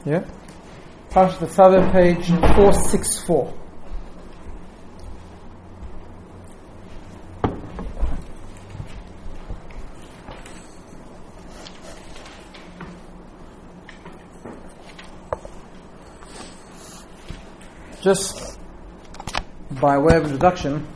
Yeah? Parashat Tetzaveh, page 464. Just by way of introduction,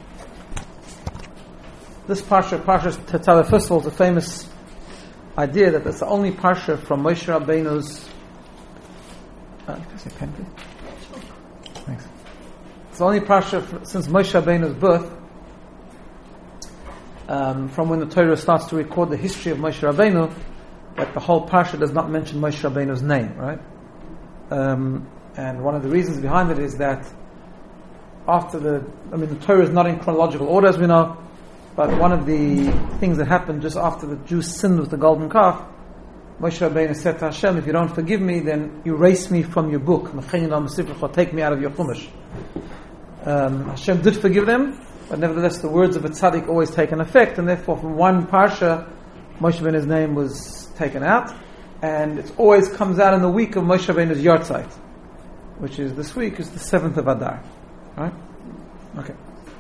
this Parsha Tetzaveh, first of all, is a famous idea that it's the only Parsha from Moshe Rabbeinu's. Can I say pen, please? Thanks. It's the only Parsha since Moshe Rabbeinu's birth, from when the Torah starts to record the history of Moshe Rabbeinu, that the whole Parsha does not mention Moshe Rabbeinu's name, right? And one of the reasons behind it is that the Torah is not in chronological order, as we know, but one of the things that happened just after the Jews sinned with the golden calf, Moshe Rabbeinu said to Hashem, if you don't forgive me, then erase me from your book. Take me out of your Chumash. Hashem did forgive them, but nevertheless the words of a tzaddik always take an effect, and therefore from one parsha, Moshe Rabbeinu's name was taken out, and it always comes out in the week of Moshe Rabbeinu's Yortzeit, which is this week, is the 7th of Adar. Right? Okay.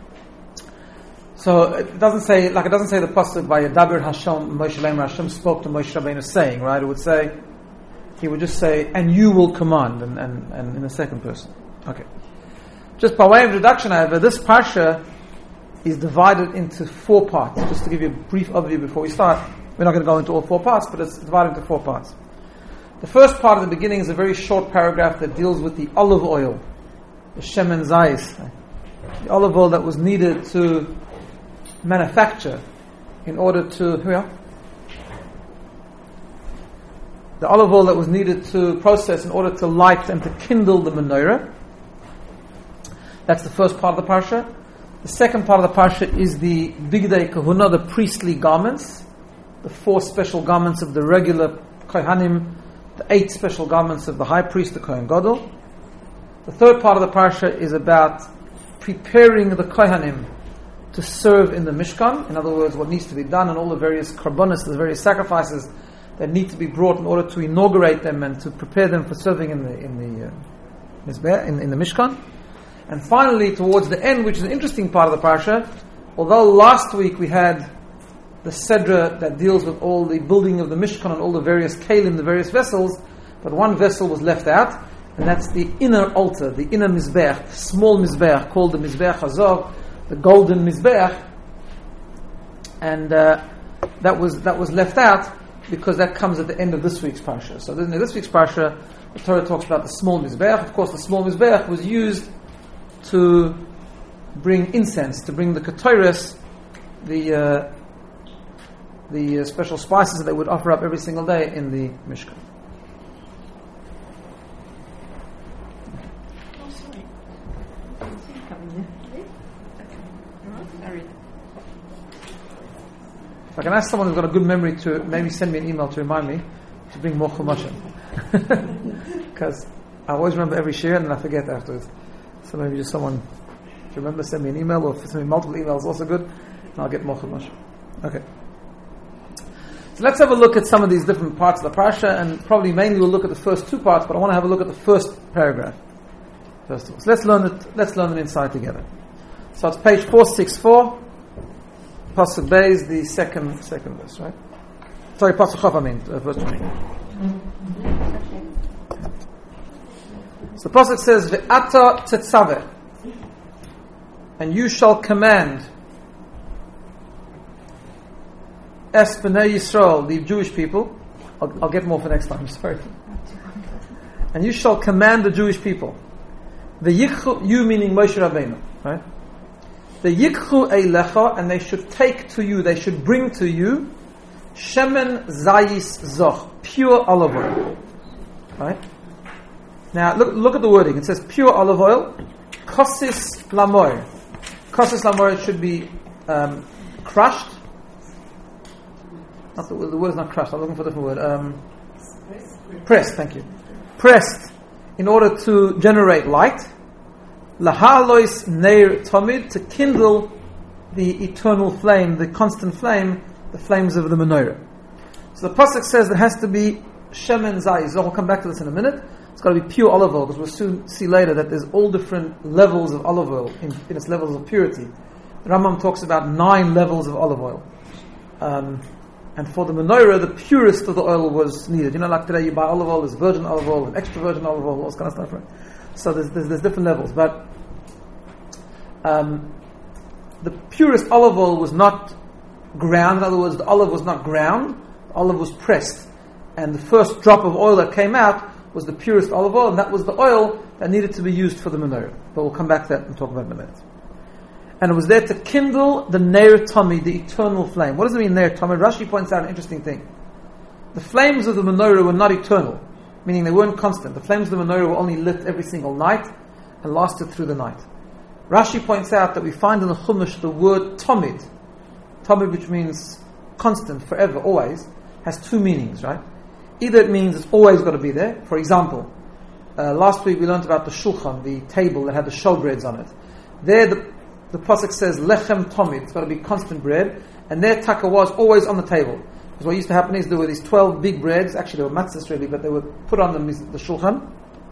So it doesn't say the pasuk by Yadaber Hashem Moshe Leimer, Hashem spoke to Moshe Rabbeinu saying, right? It would say, he would just say, and you will command, and in the second person. Okay. Just by way of introduction, however, this parsha is divided into 4 parts. Just to give you a brief overview before we start, we're not going to go into all 4 parts, but it's divided into 4 parts. The first part of the beginning is a very short paragraph that deals with the olive oil, the shemen zayis, the olive oil that was needed to manufacture in order to, the olive oil that was needed to process in order to light and to kindle the menorah. That's the first part of the parsha. The second part of the parsha is the bigdei kahuna, the priestly garments, the 4 special garments of the regular kohanim, the 8 special garments of the high priest, the Kohen Gadol. The third part of the parsha is about preparing the kohanim to serve in the Mishkan. In other words, what needs to be done and all the various karbonos, the various sacrifices that need to be brought in order to inaugurate them and to prepare them for serving in the Mishkan. And finally, towards the end, which is an interesting part of the parsha, although last week we had the Sedra that deals with all the building of the Mishkan and all the various kelim, the various vessels, but one vessel was left out, and that's the inner altar, the inner Mizbeach, small Mizbeach, called the Mizbeach Hazov, the golden Mizbeach, and that was left out because that comes at the end of this week's parsha. So in this week's parsha, the Torah talks about the small Mizbeach. Of course, the small Mizbeach was used to bring incense, to bring the ketores, the special spices that they would offer up every single day in the Mishkan. If I can ask someone who's got a good memory to maybe send me an email to remind me to bring more chumashim, because I always remember every share and then I forget afterwards. So maybe just someone, if you remember, send me an email, or if send me multiple emails, also good, and I'll get more chumashim. Okay. So let's have a look at some of these different parts of the parsha, and probably mainly we'll look at the first 2 parts, but I want to have a look at the first paragraph first of all. So let's learn it inside together. So it's page 464, pasuk Beis, the second verse, right? Sorry, pasuk Chav, verse 20. So the pasuk says, "Ve'ata tetzaveh," and you shall command Es B'nai Yisrael, the Jewish people. I'll get more for next time, sorry. And you shall command the Jewish people. The yikchu, you meaning Moshe Rabbeinu, right? The yikchu eilecha, and they should take to you, they should bring to you, shemen zayis zoch, pure olive oil. Right? Now look at the wording. It says pure olive oil, kosis lamoy. Kosis lamoy should be crushed. Not the word is not crushed. I'm looking for a different word. Pressed. Thank you. Pressed in order to generate light. Lahalois neir tamid, to kindle the eternal flame, the constant flame, the flames of the menorah. So the pasuk says there has to be shemen zayis. I'll come back to this in a minute. It's got to be pure olive oil, because we'll soon see later that there's all different levels of olive oil in its levels of purity. The Rambam talks about 9 levels of olive oil. And for the menorah, the purest of the oil was needed. You know, like today you buy olive oil, there's virgin olive oil, and extra virgin olive oil, all this kind of stuff, right? So there's different levels. But the purest olive oil was not ground. In other words, the olive was not ground. The olive was pressed. And the first drop of oil that came out was the purest olive oil, and that was the oil that needed to be used for the menorah. But we'll come back to that and talk about it in a minute. And it was there to kindle the Ner Tamid, the eternal flame. What does it mean, Ner Tamid? Rashi points out an interesting thing. The flames of the menorah were not eternal, meaning they weren't constant. The flames of the menorah were only lit every single night and lasted through the night. Rashi points out that we find in the Chumash the word Tamid, which means constant, forever, always, has 2 meanings, right? Either it means it's always got to be there. For example, last week we learned about the shulchan, the table that had the showbreads on it. There the pasuk says lechem tamid, it's got to be constant bread, and their taka was always on the table. Because what used to happen is there were these 12 big breads, actually they were matzahs really, but they were put on the shulchan.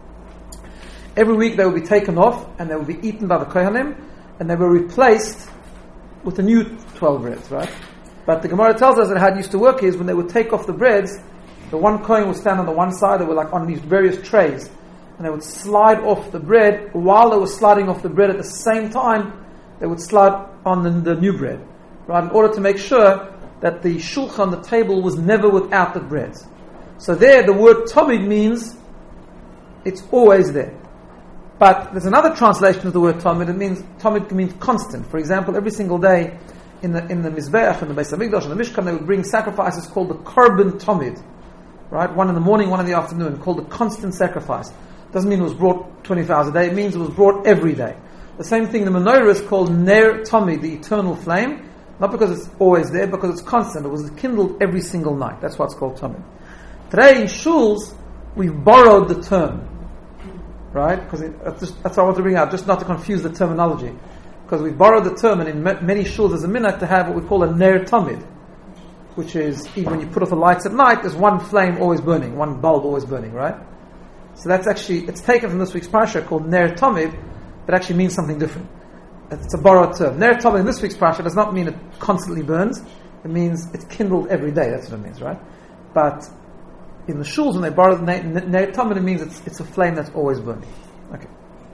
Every week they would be taken off, and they would be eaten by the kohanim, and they were replaced with the new 12 breads, right? But the Gemara tells us that how it used to work is when they would take off the breads, the one kohen would stand on the one side, they were like on these various trays, and they would slide off the bread. While they were sliding off the bread at the same time, they would slide on the new bread, right? In order to make sure that the shulchan, the table, was never without the breads. So there, the word tamid means it's always there. But there's another translation of the word tamid. Tamid means constant. For example, every single day in the Mizbeach, in the Beis Hamikdash, in the Mishkan, they would bring sacrifices called the korban tamid, right? One in the morning, one in the afternoon, called the constant sacrifice. Doesn't mean it was brought 24 hours a day. It means it was brought every day. The same thing, the menorah is called Ner Tamid, the eternal flame, not because it's always there, because it's constant. It was kindled every single night. That's why it's called Tamid. Today in shuls, we've borrowed the term, right? Because that's what I want to bring out, just not to confuse the terminology. Because we've borrowed the term, and in many shuls there's a minhag to have what we call a Ner Tamid, which is, even when you put off the lights at night, there's one flame always burning, one bulb always burning, right? So that's actually, it's taken from this week's parsha called Ner Tamid, that actually means something different. It's a borrowed term. Ner Tamid in this week's parsha does not mean it constantly burns. It means it's kindled every day. That's what it means, right? But in the shuls, when they borrow Ner Tamid, it means it's a flame that's always burning. Okay.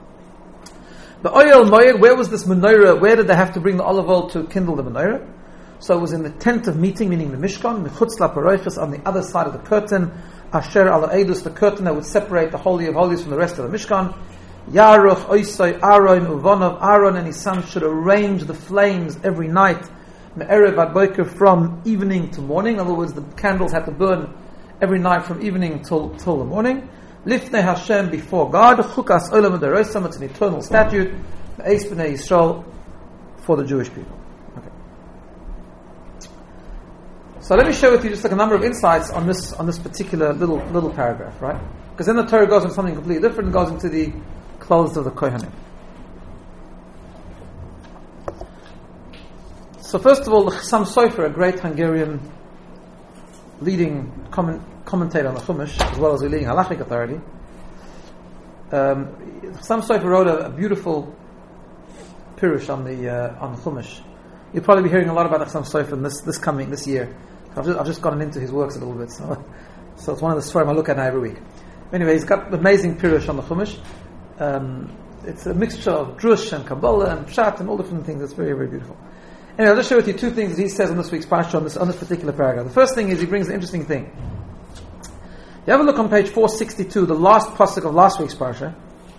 The oil moed, where was this menorah? Where did they have to bring the olive oil to kindle the menorah? So it was in the tent of meeting, meaning the Mishkan, Mechutz LaParochos, on the other side of the curtain, Asher Ala Eidus, the curtain that would separate the Holy of Holies from the rest of the Mishkan. Yaruch Oisai Aaron Uvanav, Aaron and his son should arrange the flames every night, Me'erev ad Boker, from evening to morning. In other words, the candles had to burn every night from evening till the morning. Lifnei Hashem, before God, Chukas Olam D'Orosam, it's an eternal statute, Eis B'nei Yisrael, for the Jewish people. Okay. So let me share with you just like a number of insights on this particular little paragraph, right? Because then the Torah goes into something completely different, and goes into the clothes of the Kohanim. So first of all, the Chassam Sofer, a great Hungarian leading commentator on the Chumash, as well as a leading halachic authority, Chassam Sofer wrote a beautiful pirush on the Chumash. You'll probably be hearing a lot about Chassam Sofer this year. I've just gotten into his works a little bit, so it's one of the Sfarim I look at now every week. Anyway, he's got an amazing pirush on the Chumash. It's a mixture of Drush and Kabbalah and Pshat and all different things. It's very, very beautiful. Anyway, I'll just share with you 2 things that he says in this week's parsha on this particular paragraph. The first thing is he brings an interesting thing. You have a look on page 462, the last pasuk of last week's parsha.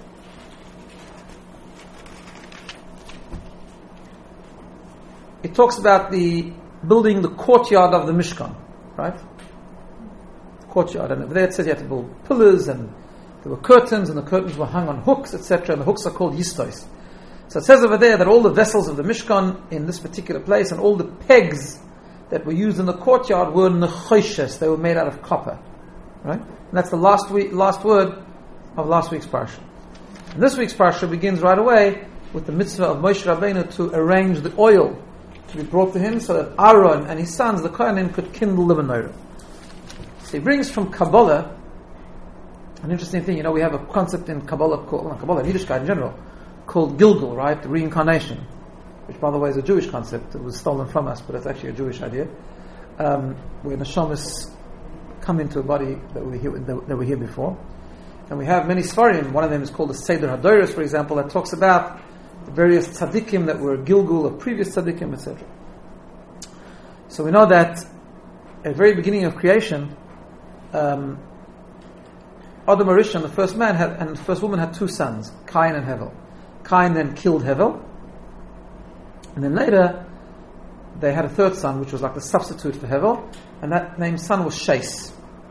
It talks about building the courtyard of the Mishkan, right? Courtyard, and there it says you had to build pillars, and there were curtains, and the curtains were hung on hooks, etc., and the hooks are called yistos. So it says over there that all the vessels of the Mishkan in this particular place, and all the pegs that were used in the courtyard, were nechoshes. They were made out of copper, right? And that's the last word of last week's parsha. And this week's parsha begins right away with the mitzvah of Moshe Rabbeinu to arrange the oil to be brought to him, so that Aaron and his sons, the Kohanim, could kindle the menorah. So he brings from Kabbalah an interesting thing. We have a concept in Kabbalah called, in Yiddishkeit in general, called Gilgul, right? The reincarnation, which by the way is a Jewish concept. It was stolen from us, but it's actually a Jewish idea. Where neshamas come into a body that were here before. And we have many Sfarim. One of them is called the Seder HaDoros, for example, that talks about the various tzaddikim that were Gilgul of previous tzaddikim, etc. So we know that at the very beginning of creation, Adam HaRishon, the first man, and the first woman had two sons, Cain and Hevel. Cain then killed Hevel, and then later they had a third son, which was like the substitute for Hevel, and that named son was Shais.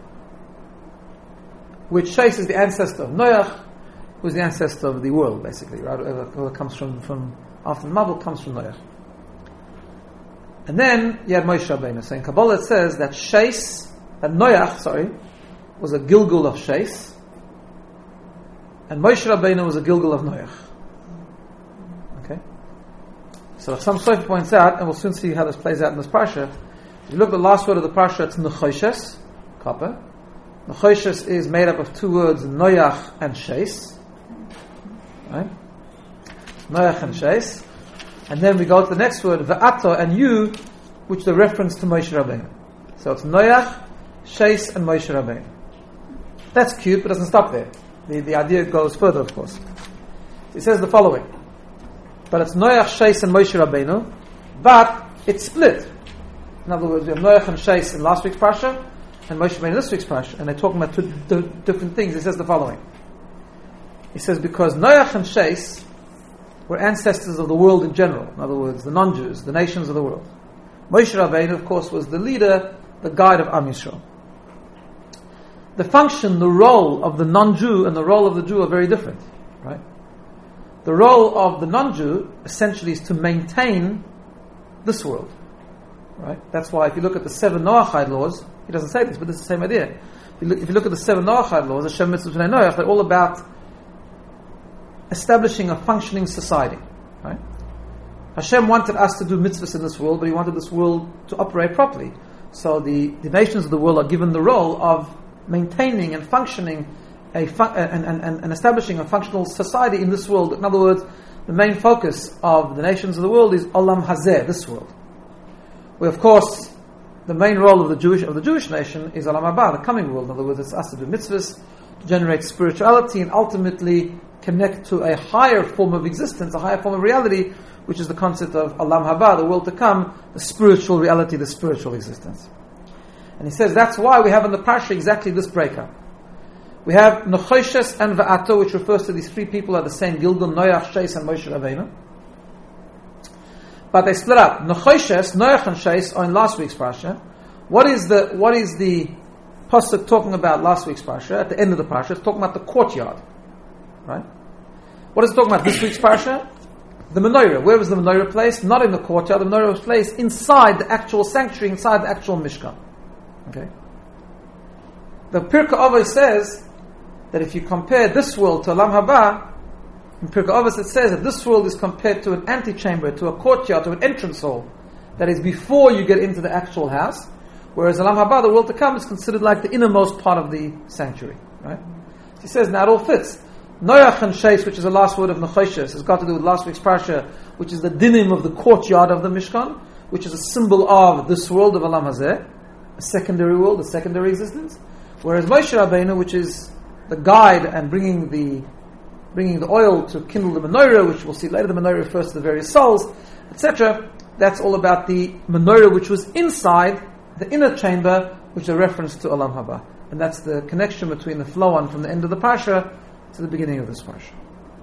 Which Shais is the ancestor of Noach, who is the ancestor of the world, basically, right? Whoever comes from after the Mabul comes from Noach. And then you had Moshe Rabbeinu. So in Kabbalah it says that Noach was a Gilgul of Shais, and Moshe Rabbeinu was a Gilgul of Noach. Okay? So some Sofer points out, and we'll soon see how this plays out in this parsha. If you look at the last word of the parsha, it's Nechoshes, copper. Nechoshes is made up of two words, Noach and Shais. Right? Noach and Shais. And then we go to the next word, V'ato and you, which is a reference to Moshe Rabbeinu. So it's Noach, Shais, and Moshe Rabbeinu. That's cute, but it doesn't stop there. The idea goes further, of course. It says the following. But it's Noach, Shais, and Moshe Rabbeinu, but it's split. In other words, we have Noach and Shais in last week's parsha, and Moshe Rabbeinu in this week's parsha, and they're talking about two different things. He says the following. He says, because Noach and Shais were ancestors of the world in general. In other words, the non-Jews, the nations of the world. Moshe Rabbeinu, of course, was the leader, the guide of Am Yisrael. The function, the role of the non-Jew and the role of the Jew are very different, right? The role of the non-Jew essentially is to maintain this world, right? That's why if you look at the 7 Noachide laws, he doesn't say this, but it's the same idea. If you look at the 7 Noachide laws, the Shem Mitzvah B'nai Noach, they're all about establishing a functioning society, right? Hashem wanted us to do mitzvahs in this world, but He wanted this world to operate properly. So the nations of the world are given the role of maintaining and functioning and establishing a functional society in this world. In other words, the main focus of the nations of the world is Olam Hazeh, this world. Where, of course, the main role of the Jewish nation is Olam Haba, the coming world. In other words, it's us to do mitzvahs, to generate spirituality, and ultimately connect to a higher form of existence, a higher form of reality, which is the concept of Olam Haba, the world to come, the spiritual reality, the spiritual existence. And he says that's why we have in the parsha exactly this breakup. We have Nechoshes and Va'ato, which refers to these three people are the same Gilgul, Noach, Shais, and Moshe Rabbeinu. But they split up. Nechoshes, Noach, and Shais are in last week's parsha. What is the pasuk talking about last week's parsha? At the end of the parsha, it's talking about the courtyard, right? What is it talking about this week's parsha? The menorah. Where was the menorah placed? Not in the courtyard. The menorah was placed inside the actual sanctuary, inside the actual mishkan. Okay. The Pirkei Avos says that if you compare this world to Olam Haba, in Pirkei Avos it says that this world is compared to an antechamber, to a courtyard, to an entrance hall. That is before you get into the actual house. Whereas Olam Haba, the world to come, is considered like the innermost part of the sanctuary. Right? So he says now it all fits. Noach and Shais, which is the last word of Nechoshes, has got to do with last week's parsha, which is the dinim of the courtyard of the Mishkan, which is a symbol of this world of Olam Hazeh, a secondary world, a secondary existence. Whereas Moshe Rabbeinu, which is the guide and bringing the oil to kindle the menorah, which we'll see later, the menorah refers to the various souls, etc. That's all about the menorah which was inside the inner chamber, which is a reference to Olam Haba. And that's the connection between the flow on from the end of the parsha to the beginning of this parsha.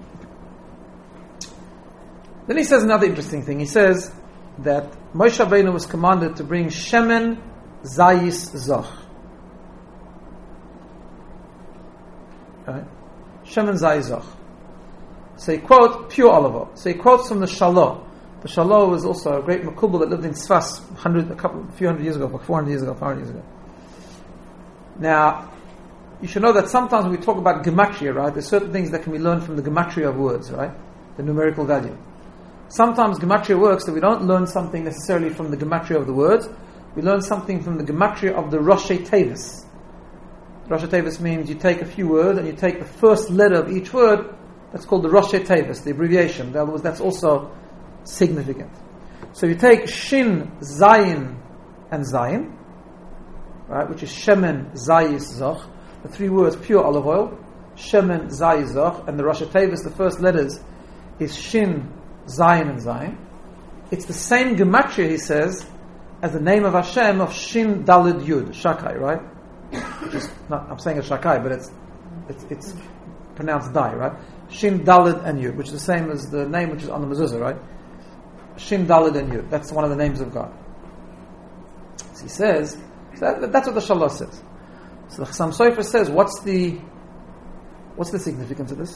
Then he says another interesting thing. He says that Moshe Rabbeinu was commanded to bring Shemen Zayis Zoch. Right? Shemen Zayis Zoch. So he quotes pure olive oil. So he quotes from the Shalom. The Shalom was also a great Makubal that lived in Sfas a few hundred years ago, 400 years ago, 500 years ago. Now, you should know that sometimes when we talk about gematria, right, there's certain things that can be learned from the gematria of words, right? The numerical value. Sometimes gematria works that we don't learn something necessarily from the gematria of the words. We learn something from the gematria of the Roshei Tevis. Rosh Tevis means you take a few words and you take the first letter of each word. That's called the Rosh Tevis, the abbreviation. In other words, that's also significant. So you take Shin, Zayin, and Zayin, right, which is Shemen, Zayis, Zoch. The three words, pure olive oil. Shemen, Zayis, Zoch. And the Rosh Tevis, the first letters, is Shin, Zayin, and Zayin. It's the same gematria, he says, as the name of Hashem of Shin Dalid Yud, Shakai, right? Which is not, I'm saying it's Shakai, but it's pronounced Dai, right? Shin Dalid and Yud, which is the same as the name which is on the mezuzah, right? Shin Dalid and Yud. That's one of the names of God. So he says, that's what the Shalah says. So the Chassam Sofer says, what's the significance of this?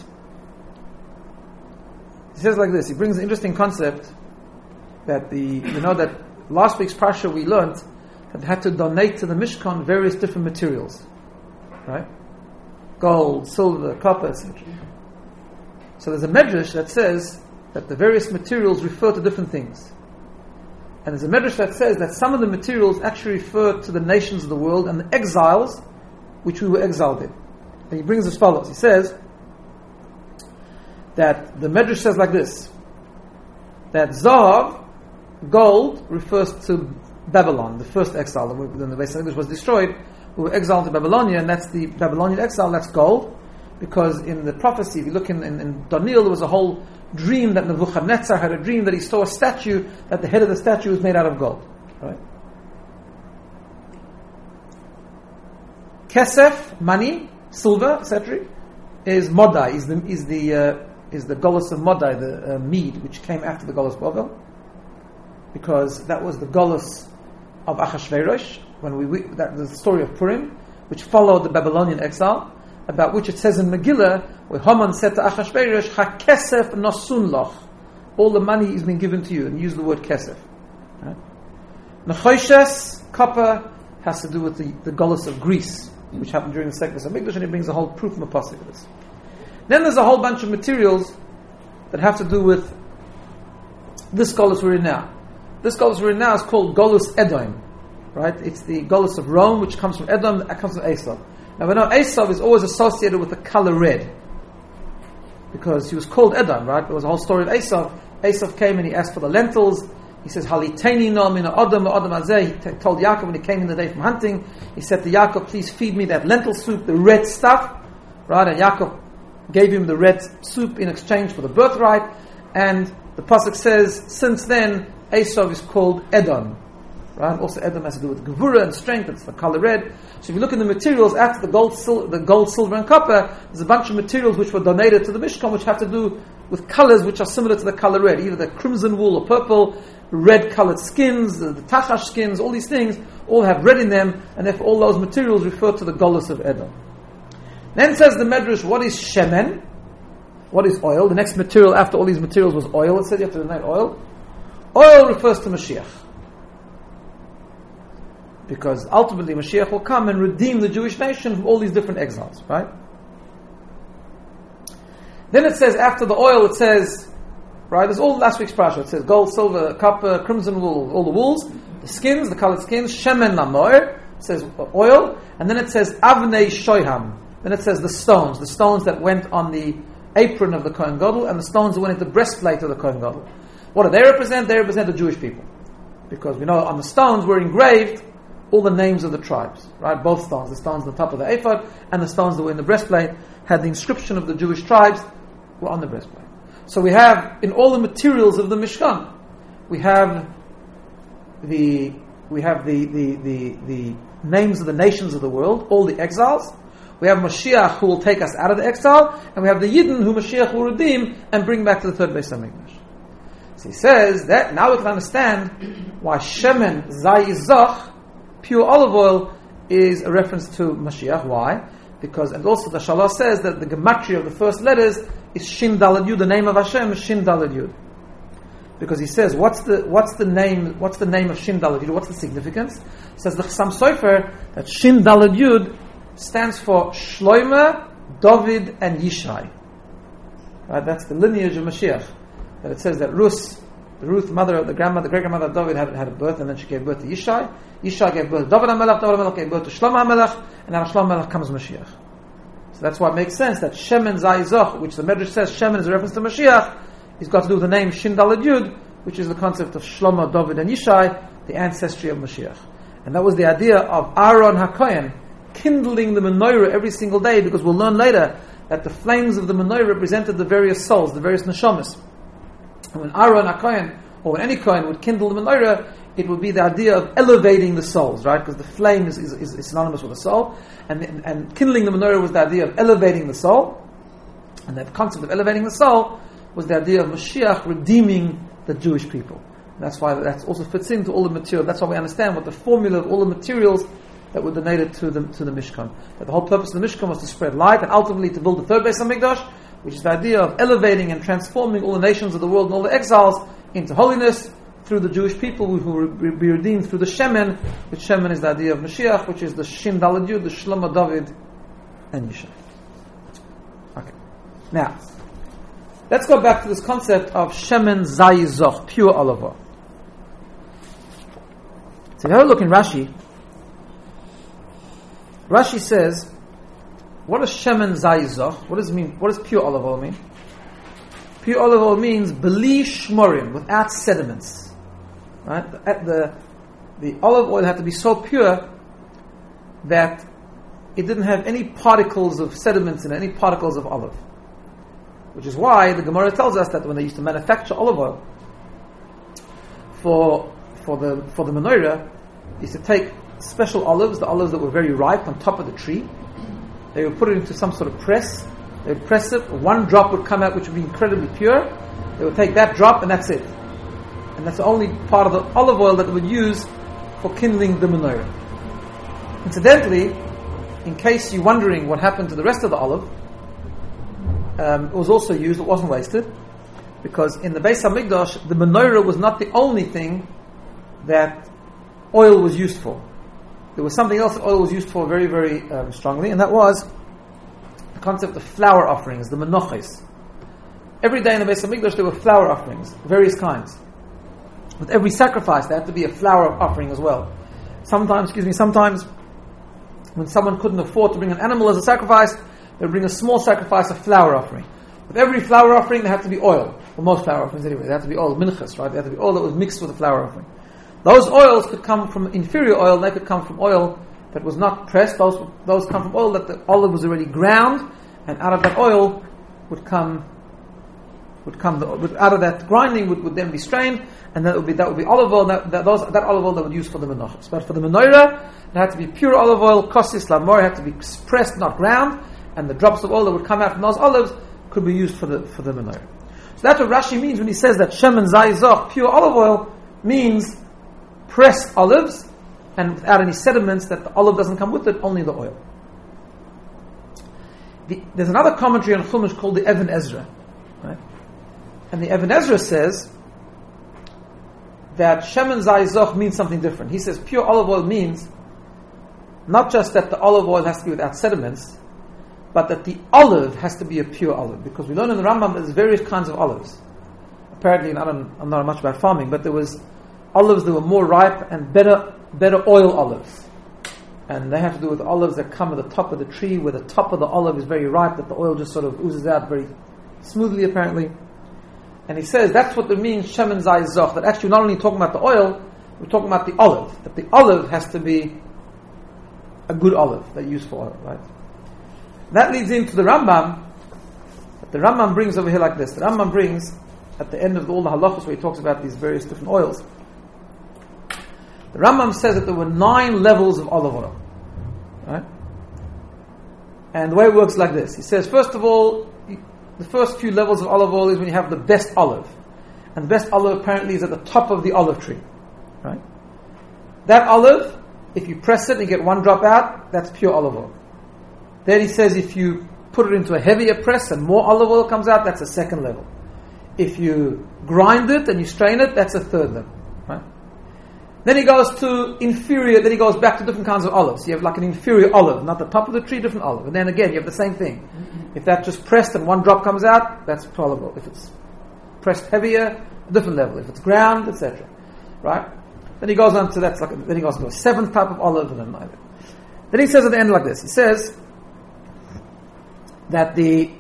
He says like this. He brings an interesting concept that that last week's parsha we learned that they had to donate to the Mishkan various different materials, right? Gold, silver, copper, etc. So there's a medrash that says that the various materials refer to different things. And there's a medrash that says that some of the materials actually refer to the nations of the world and the exiles which we were exiled in. And he brings as follows. He says that the medrash says like this, that Zahav, gold, refers to Babylon, the first exile, when the Beis Hamikdash was destroyed. We were exiled to Babylonia, and that's the Babylonian exile, that's gold. Because in the prophecy, if you look in Daniel, there was a whole dream that Nebuchadnezzar had a dream that he saw a statue, that the head of the statue was made out of gold. Right? Kesef, money, silver, etc., is Modai, is the Golus of Modai, the mead, which came after the Golus Bavel, because that was the Golus of Achashverosh, that the story of Purim, which followed the Babylonian exile, about which it says in Megillah, where Haman said to Achashverosh, "HaKesef nosun loch," all the money is being given to you, and use the word kesef. Right? Nechoshes, copper, has to do with the Golus of Greece, which happened during the second Beis Hamikdash, and it brings a whole proof from apostle of this. Then there's a whole bunch of materials that have to do with this Golus we're in now. This Golus we're in now is called Golus Edom, right? It's the Golus of Rome, which comes from Edom, that comes from Esau. Now we know Esau is always associated with the color red, because he was called Edom, right? There was a whole story of Esau. Esau came and he asked for the lentils. He says, "Haliteni no min Adam azeh." He told Yaakov when he came in the day from hunting, he said to Yaakov, "Please feed me that lentil soup, the red stuff," right? And Yaakov gave him the red soup in exchange for the birthright. And the pasuk says, since then Esau is called Edom. Right? Also, Edom has to do with Gevura and strength. It's the color red. So if you look in the materials after the gold, silver, and copper, there's a bunch of materials which were donated to the Mishkan, which have to do with colors which are similar to the color red, either the crimson wool or purple, red-colored skins, the tachash skins. All these things all have red in them, and therefore all those materials refer to the Golus of Edom. Then says the Medrash, what is shemen? What is oil? The next material after all these materials was oil. It said you have to donate oil. Oil refers to Mashiach, because ultimately Mashiach will come and redeem the Jewish nation from all these different exiles, right? Then it says, after the oil, it says, right, there's all last week's parasha. It says gold, silver, copper, crimson wool, all the wools, the skins, the colored skins, shemen namor, it says oil, and then it says avnei shoyham. Then it says the stones that went on the apron of the Kohen Gadol, and the stones that went into the breastplate of the Kohen Gadol. What do they represent? They represent the Jewish people. Because we know on the stones were engraved all the names of the tribes, right? Both stones, the stones on the top of the ephod and the stones that were in the breastplate had the inscription of the Jewish tribes were on the breastplate. So we have in all the materials of the Mishkan, we have the names of the nations of the world, all the exiles. We have Mashiach who will take us out of the exile, and we have the Yidden who Mashiach will redeem and bring back to the third Beis Hamikdash. So he says that now we can understand why Shemen Zayizach, pure olive oil, is a reference to Mashiach. Why? Because, and also the Shalah says that the gematria of the first letters is Shin Daled Yud. The name of Hashem is Shin Daled Yud. Because he says, what's the name of Shin Daled Yud? What's the significance? It says the Chassam Sofer that Shin Daled Yud stands for Shloimeh, David, and Yishai. Right? That's the lineage of Mashiach. That it says that Rus The Ruth, the great-grandmother of David had a birth, and then she gave birth to Yishai. Yishai gave birth to David HaMelech. David HaMelech gave birth to Shlomo HaMelech, and out of Shlomo HaMelech comes Mashiach. So that's why it makes sense that Shemen Zayzoch, which the Medrash says Shemen is a reference to Mashiach, is got to do with the name Shin Daled Yud, which is the concept of Shlomo, David, and Yishai, the ancestry of Mashiach. And that was the idea of Aaron HaKohen kindling the menorah every single day, because we'll learn later that the flames of the menorah represented the various souls, the various neshamas. And when Aaron HaKohen, or when any Kohen would kindle the menorah, it would be the idea of elevating the souls, right? Because the flame is synonymous with the soul. And kindling the menorah was the idea of elevating the soul. And that concept of elevating the soul was the idea of Mashiach redeeming the Jewish people. And that's why that also fits into all the material. That's why we understand what the formula of all the materials that were donated to the Mishkan. That the whole purpose of the Mishkan was to spread light and ultimately to build the third Beis HaMikdash, which is the idea of elevating and transforming all the nations of the world and all the exiles into holiness through the Jewish people who will be redeemed through the Shemen, which Shemen is the idea of Mashiach, which is the Shin Daled Yud, the Shlomo, David, and Yishai. Okay. Now, let's go back to this concept of Shemen Zayizoch, pure olive oil. So if you have a look in Rashi, Rashi says, what does Shemen Zayizoch? What does it mean? What does pure olive oil mean? Pure olive oil means beli shmorim, without sediments. Right? The olive oil had to be so pure that it didn't have any particles of sediments in it, any particles of olive. Which is why the Gemara tells us that when they used to manufacture olive oil for the menorah, they used to take special olives, the olives that were very ripe on top of the tree. They would put it into some sort of press. They would press it. One drop would come out, which would be incredibly pure. They would take that drop, and that's it. And that's the only part of the olive oil that they would use for kindling the menorah. Incidentally, in case you're wondering what happened to the rest of the olive, it was also used, it wasn't wasted, because in the Beis HaMikdash, the menorah was not the only thing that oil was used for. There was something else that oil was used for very, very strongly, and that was the concept of flour offerings, the menoches. Every day in the Beis HaMikdash there were flour offerings, various kinds. With every sacrifice there had to be a flour offering as well. Sometimes when someone couldn't afford to bring an animal as a sacrifice, they would bring a small sacrifice, a flour offering. With every flour offering there had to be oil. Well, most flour offerings anyway, there had to be oil, minchas, right? There had to be oil that was mixed with the flour offering. Those oils could come from inferior oil, they could come from oil that was not pressed. Those come from oil that the olive was already ground, and out of that oil out of that grinding would then be strained, and that would be olive oil. That olive oil that would use for the menorah. But for the menorah, it had to be pure olive oil. Kosis lamor had to be pressed, not ground, and the drops of oil that would come out from those olives could be used for the menorah. So that's what Rashi means when he says that Shemen Zayizoch, pure olive oil, means pressed olives, and without any sediments, that the olive doesn't come with it, only the oil. There's another commentary on Chumash called the Even Ezra, right? And the Even Ezra says that Shemen Zayizoch means something different. He says pure olive oil means not just that the olive oil has to be without sediments, but that the olive has to be a pure olive. Because we learn in the Rambam there's various kinds of olives. Apparently, I'm not much about farming, but there was olives that were more ripe and better oil olives. And they have to do with olives that come at the top of the tree, where the top of the olive is very ripe, that the oil just sort of oozes out very smoothly, apparently. And he says that's what it means, Shemen Zayizoch, that actually we're not only talking about the oil, we're talking about the olive. That the olive has to be a good olive that you use for oil, right? That leads into the Rambam. That the Rambam brings over here like this. The Rambam brings, at the end of all the halachos where he talks about these various different oils, the Rambam says that there were 9 levels of olive oil. Right? And the way it works like this. He says, first of all, the first few levels of olive oil is when you have the best olive. And the best olive apparently is at the top of the olive tree. Right? That olive, if you press it and you get one drop out, that's pure olive oil. Then he says if you put it into a heavier press and more olive oil comes out, that's a second level. If you grind it and you strain it, that's a third level. Right? Then he goes to inferior, then he goes back to different kinds of olives. You have like an inferior olive, not the top of the tree, different olive. And then again, you have the same thing. If that just pressed and one drop comes out, that's pure olive oil. If it's pressed heavier, a different level. If it's ground, etc. Right? Then he goes on to then he goes to a seventh type of olive, and then he says at the end like this. He says that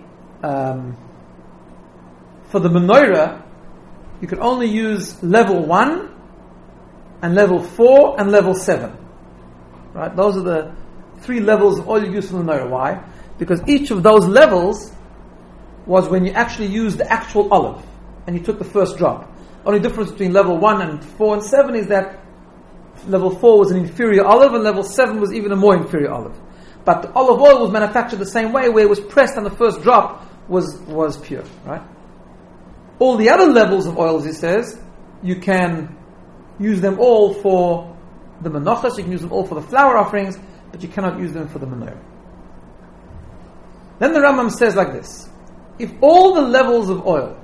for the menorah, you can only use level 1 and level 4 and level 7. Right? Those are the 3 levels of oil you use for the menorah. Why? Because each of those levels was when you actually used the actual olive and you took the first drop. Only difference between level 1 and 4 and 7 is that level 4 was an inferior olive and level 7 was even a more inferior olive. But the olive oil was manufactured the same way, where it was pressed and the first drop was pure. Right? All the other levels of oils, he says, you can use them all for the menachos, you can use them all for the flower offerings, but you cannot use them for the menorah. Then the Rambam says like this: if all the levels of oil,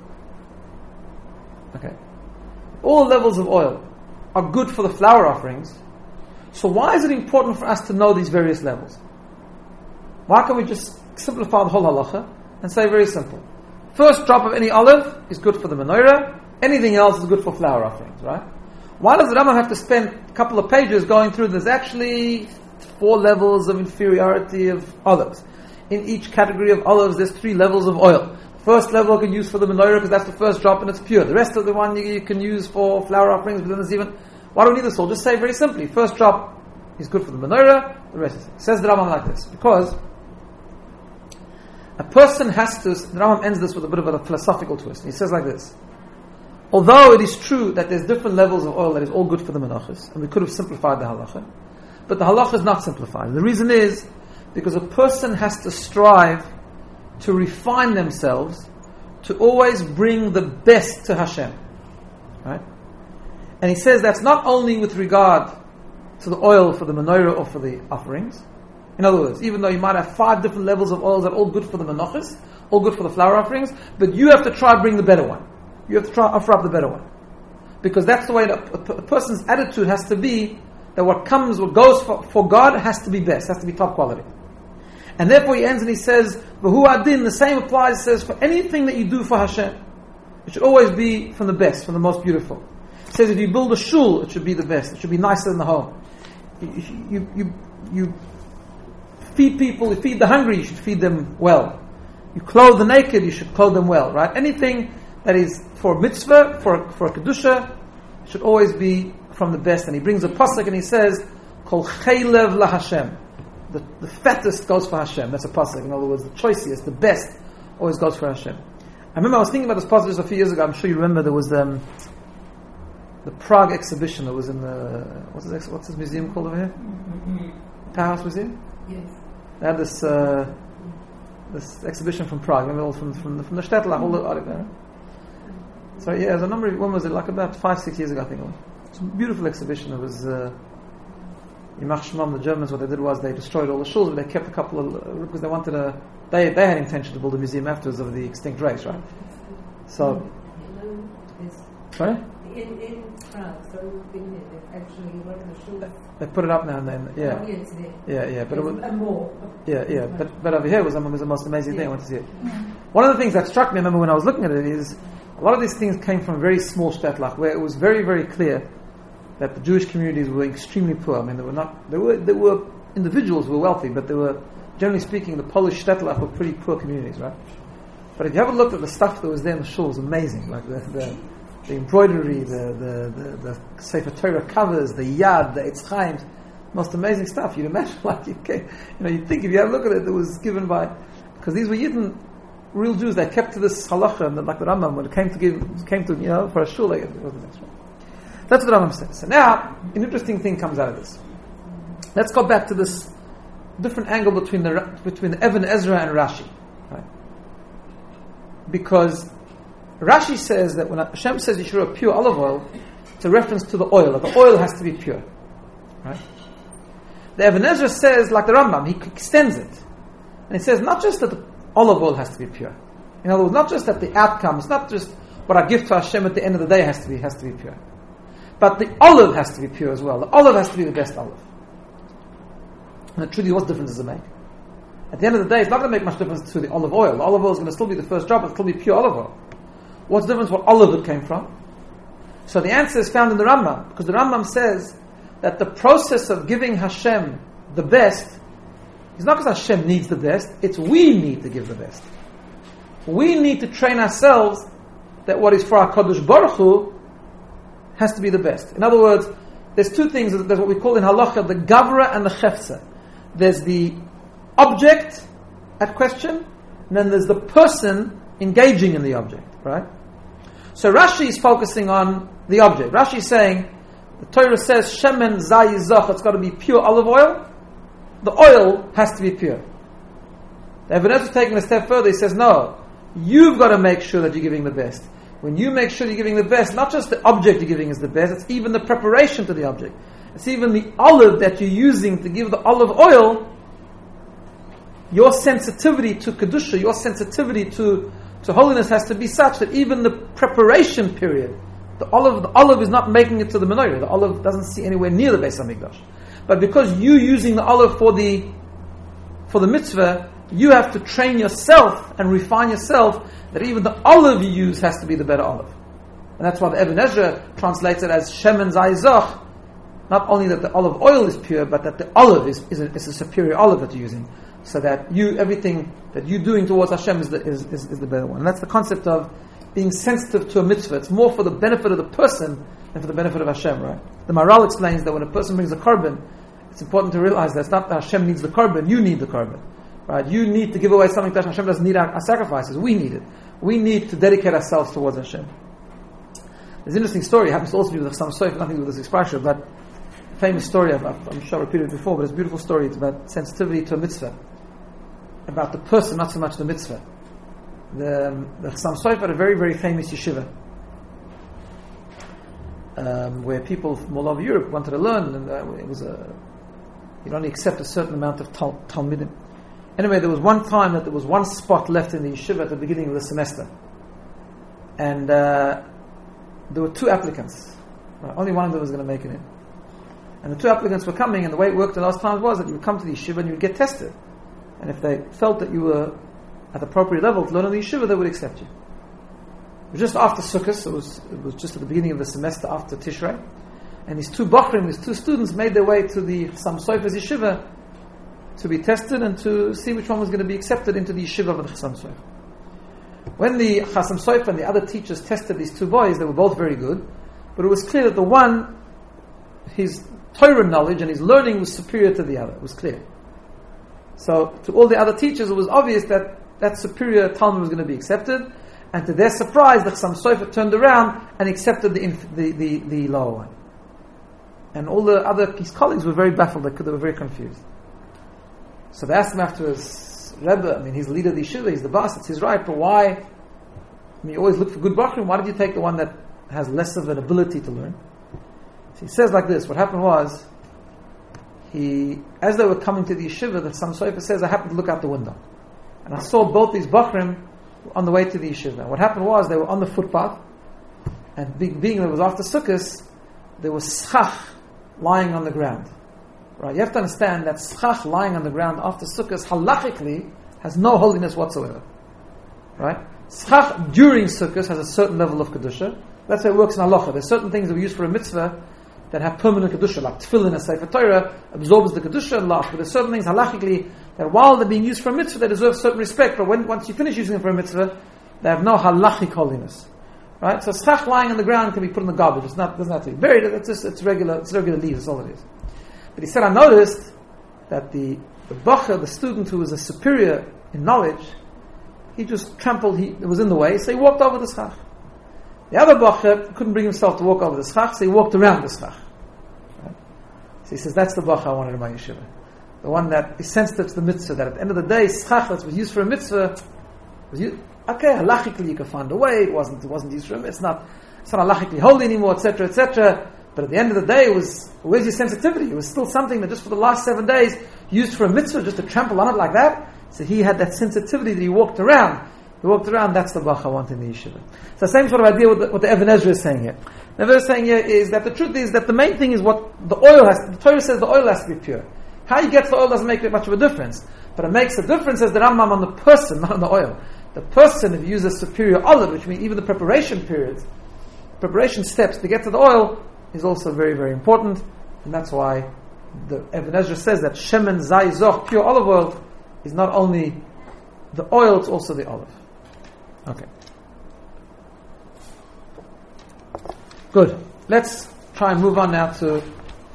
all levels of oil are good for the flower offerings, so why is it important for us to know these various levels? Why can't we just simplify the whole halacha and say very simple: first drop of any olive is good for the menorah, anything else is good for flower offerings, right? Why does the Rambam have to spend a couple of pages going through? There's actually 4 levels of inferiority of olives. In each category of olives, there's 3 levels of oil. First level you can use for the menorah because that's the first drop and it's pure. The rest of the one you can use for flower offerings, but then there's even... Why do we need this all? Just say very simply, first drop is good for the menorah, the rest is... Says the Rambam like this, because a person has to... The Rambam ends this with a bit of a philosophical twist. He says like this: although it is true that there's different levels of oil that is all good for the menachos, and we could have simplified the halacha, but the halacha is not simplified. The reason is because a person has to strive to refine themselves to always bring the best to Hashem. Right? And he says that's not only with regard to the oil for the menorah or for the offerings. In other words, even though you might have 5 different levels of oils that are all good for the menachos, all good for the flower offerings, but you have to try to bring the better one. You have to try to offer up the better one. Because that's the way a person's attitude has to be, that what goes for God has to be best, has to be top quality. And therefore he ends and he says, V'hu adin, the same applies, he says, for anything that you do for Hashem, it should always be from the best, from the most beautiful. He says if you build a shul, it should be the best, it should be nicer than the home. You feed people, you feed the hungry, you should feed them well. You clothe the naked, you should clothe them well, right? Anything that is for mitzvah, for a kedusha, should always be from the best. And he brings a pasuk and he says, Kol chaylev la Hashem. The fattest goes for Hashem. That's a pasuk. In other words, the choicest, the best, always goes for Hashem. I remember I was thinking about this pasuk just a few years ago. I'm sure you remember there was the Prague exhibition that was in the what's his museum called over here? Powerhouse Museum. Yes. They had this exhibition from Prague. Remember, all from the Shtetl, all the. So yeah, there's a number of, when was it? Like about 5-6 years ago, I think it was. It's a beautiful exhibition. It was Yimach Shemam, the Germans, what they did was they destroyed all the shuls, but they kept a couple of, because they wanted they had intention to build a museum afterwards of the extinct race, right? So, sorry? In France, so actually one of the shuls. They put it up now and then, yeah. Yeah, but it was, more. Yeah, but over here was the most amazing thing. I went to see it. One of the things that struck me, I remember when I was looking at it, is a lot of these things came from very small shtetl, where it was very, very clear that the Jewish communities were extremely poor. I mean, there were individuals who were wealthy, but they were, generally speaking, the Polish shtetl were pretty poor communities, right? But if you ever looked at the stuff that was there in the shul, it was amazing. Like the embroidery, the Sefer Torah covers, the Yad, the Eitz Chaim, most amazing stuff. You'd imagine, like, you'd think if you have a look at it, it was given by, because these were Yidden, real Jews that kept to this halacha, and like the Rambam, when it came to for a shul, like, it was the next one. That's what the Rambam says. So now, an interesting thing comes out of this. Let's go back to this different angle between the Even Ezra and Rashi, right? Because Rashi says that when Hashem says you should have pure olive oil, it's a reference to the oil. Like the oil has to be pure, right? The Even Ezra says, like the Rambam, he extends it, and he says not just that the olive oil has to be pure. In other words, not just that the outcome, it's not just what I give to Hashem at the end of the day has to be pure. But the olive has to be pure as well. The olive has to be the best olive. And truly, what difference does it make? At the end of the day, it's not going to make much difference to the olive oil. The olive oil is going to still be the first drop, it'll still be pure olive oil. What's the difference what olive it came from? So the answer is found in the Rambam, because the Rambam says that the process of giving Hashem the best is not because Hashem needs the best, it's we need to give the best. We need to train ourselves that what is for our Kadosh Baruch Hu has to be the best. In other words, there's two things. There's what we call in halacha the gavra and the chefza. There's the object at question, and then there's the person engaging in the object, right? So Rashi is focusing on the object. Rashi is saying, the Torah says, shemen zayizach, it's got to be pure olive oil. The oil has to be pure. The Ibn Ezra is taking a step further. He says, no, you've got to make sure that you're giving the best. When you make sure you're giving the best, not just the object you're giving is the best, it's even the preparation to the object. It's even the olive that you're using to give the olive oil. Your sensitivity to Kedusha, your sensitivity to holiness has to be such that even the preparation period, the olive is not making it to the menorah. The olive doesn't see anywhere near the Beis HaMikdash. But because you're using the olive for the mitzvah, you have to train yourself and refine yourself that even the olive you use has to be the better olive. And that's why the Ibn Ezra translates it as shemen zayizach, not only that the olive oil is pure, but that the olive is a superior olive that you're using, so that everything that you're doing towards Hashem is the better one. And that's the concept of being sensitive to a mitzvah. It's more for the benefit of the person than for the benefit of Hashem, right? The Maharal explains that when a person brings a korban, it's important to realize that it's not that Hashem needs the korban, you need the korban. Right? You need to give away something that Hashem doesn't need our sacrifices. We need it. We need to dedicate ourselves towards Hashem. There's an interesting story. It happens to also be with some Soif, nothing to do with this expression, but a famous story, I'm sure I repeated it before, but it's a beautiful story. It's about sensitivity to a mitzvah. About the person, not so much the mitzvah. The Chassam Soif had a very, very famous yeshiva, where people from all over Europe wanted to learn, and it was you'd only accept a certain amount of Talmidim. Anyway, there was one time that there was one spot left in the yeshiva at the beginning of the semester. And there were two applicants. Right? Only one of them was going to make it in. And the two applicants were coming, and the way it worked in those times was that you would come to the yeshiva and you would get tested. And if they felt that you were at the appropriate level to learn in the yeshiva, they would accept you. It was just after Sukkot, it was just at the beginning of the semester after Tishrei. And these two Bachrim, these two students, made their way to the Chassam Sofer's yeshiva to be tested and to see which one was going to be accepted into the yeshiva of the Chassam Sofer. When the Chassam Sofer and the other teachers tested these two boys, they were both very good, but it was clear that the one, his Torah knowledge and his learning was superior to the other. It was clear. So to all the other teachers, it was obvious that that superior Talmud was going to be accepted, and to their surprise, the Chassam Sofer turned around and accepted the lower one. And all the other, his colleagues were very baffled, they were very confused. So they asked him afterwards, Rebbe, he's the leader of the yeshiva, he's the boss, it's his right, but why? You always look for good Bachrim, why did you take the one that has less of an ability to learn? So he says like this, what happened was, as they were coming to the yeshiva, the Chassam Sofer says, I happened to look out the window. And I saw both these Bachrim on the way to the yeshiva. What happened was, they were on the footpath, and being it was after Sukkot, there was schach lying on the ground. Right? You have to understand that schach lying on the ground after Sukkot halachically has no holiness whatsoever. Right? Schach during Sukkot has a certain level of kedusha. That's how it works in halacha. There's certain things that we use for a mitzvah that have permanent kedusha, like tefillin and sefer Torah absorbs the kedusha and lach. But there's certain things halachically that while they're being used for a mitzvah, they deserve certain respect. But once you finish using them for a mitzvah, they have no halachic holiness. Right? So schach lying on the ground can be put in the garbage. It doesn't have to be buried. It's regular leaves. That's all it is. But he said, I noticed that the bacher, the student who was a superior in knowledge, he just trampled, it was in the way, so he walked over the schach. The other bacher couldn't bring himself to walk over the schach, so he walked around the schach. Right? So he says, that's the bacher I wanted in my yeshiva. The one that is sensitive to the mitzvah, that at the end of the day, schach that was used for a mitzvah, halachically you can find a way, it wasn't used for a mitzvah, it's not halachically holy anymore, etc., etc., but at the end of the day, where's your sensitivity? It was still something that just for the last 7 days, used for a mitzvah, just to trample on it like that. So he had that sensitivity that he walked around. That's the bach I want in the yeshiva. So same sort of idea with what the Ibn Ezra is saying here. The Ibn Ezra is saying here is that the truth is that the main thing is what the Torah says the oil has to be pure. How you get the oil doesn't make much of a difference. But it makes a difference as the Rambam on the person, not on the oil. The person, if you use a superior olive, which means even the preparation periods, preparation steps to get to the oil, is also very, very important. And that's why the Ibn Ezra says that shemen zay zoch, pure olive oil, is not only the oil, it's also the olive. Okay. Good. Let's try and move on now to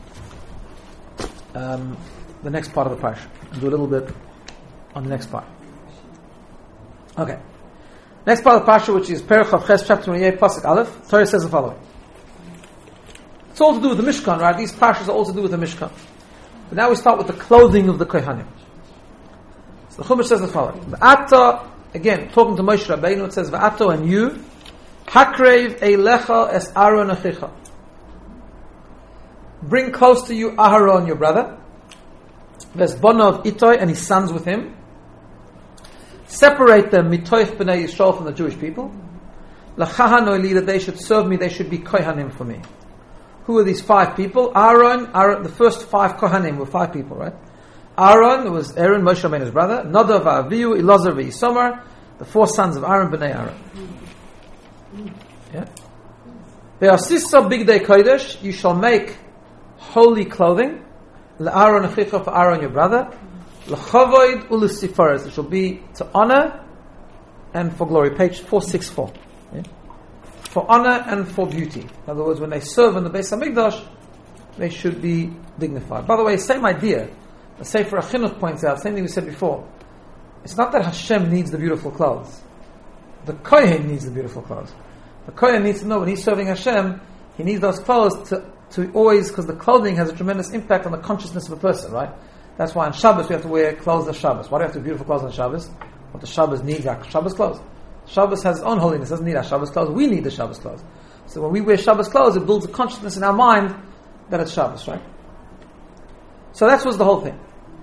the next part of the parsha, and do a little bit on the next part. Okay. Next part of the parsha, which is Perek Chav Ches, chapter 28, pasuk Aleph, Torah says the following. It's all to do with the Mishkan, right? These parshas are all to do with the Mishkan. But now we start with the clothing of the Kohanim. So the Chumash says the following. V'ata, again, talking to Moshe Rabbeinu, it says, V'ato, and you, Hakrev eilecha es Aaron achicha. Bring close to you Aharon, your brother. There's Bonav Itoi and his sons with him. Separate them mitoich b'nei Yisrael from the Jewish people. L'chahanoi, that they should serve me, they should be kohanim for me. Who are these 5 people? Aaron, the first 5 kohanim were 5 people, right? Aaron, there was Aaron, Moshe Rabbeinu's brother. Nadav, Avihu, Elazar, V'Yisamar, the 4 sons of Aaron, b'nei Aaron. Yeah. Ve'asisa bigdei kodesh, you shall make holy clothing. L'Aaron achicha, for Aaron your brother. L'chavoid u'l'sifares, it shall be to honor and for glory. Page 464. Yeah? For honor and for beauty. In other words, when they serve in the Beis HaMikdash, they should be dignified. By the way, same idea. The Sefer HaChinuch points out, same thing we said before. It's not that Hashem needs the beautiful clothes. The Kohen needs the beautiful clothes. The Kohen needs to know when he's serving Hashem, he needs those clothes to always, because the clothing has a tremendous impact on the consciousness of a person, right? That's why on Shabbos we have to wear clothes of Shabbos. Why do we have to have beautiful clothes on Shabbos? What the Shabbos needs are Shabbos clothes. Shabbos has its own holiness, doesn't need our Shabbos clothes. We need the Shabbos clothes. So when we wear Shabbos clothes, it builds a consciousness in our mind that it's Shabbos, right? So that was the whole thing.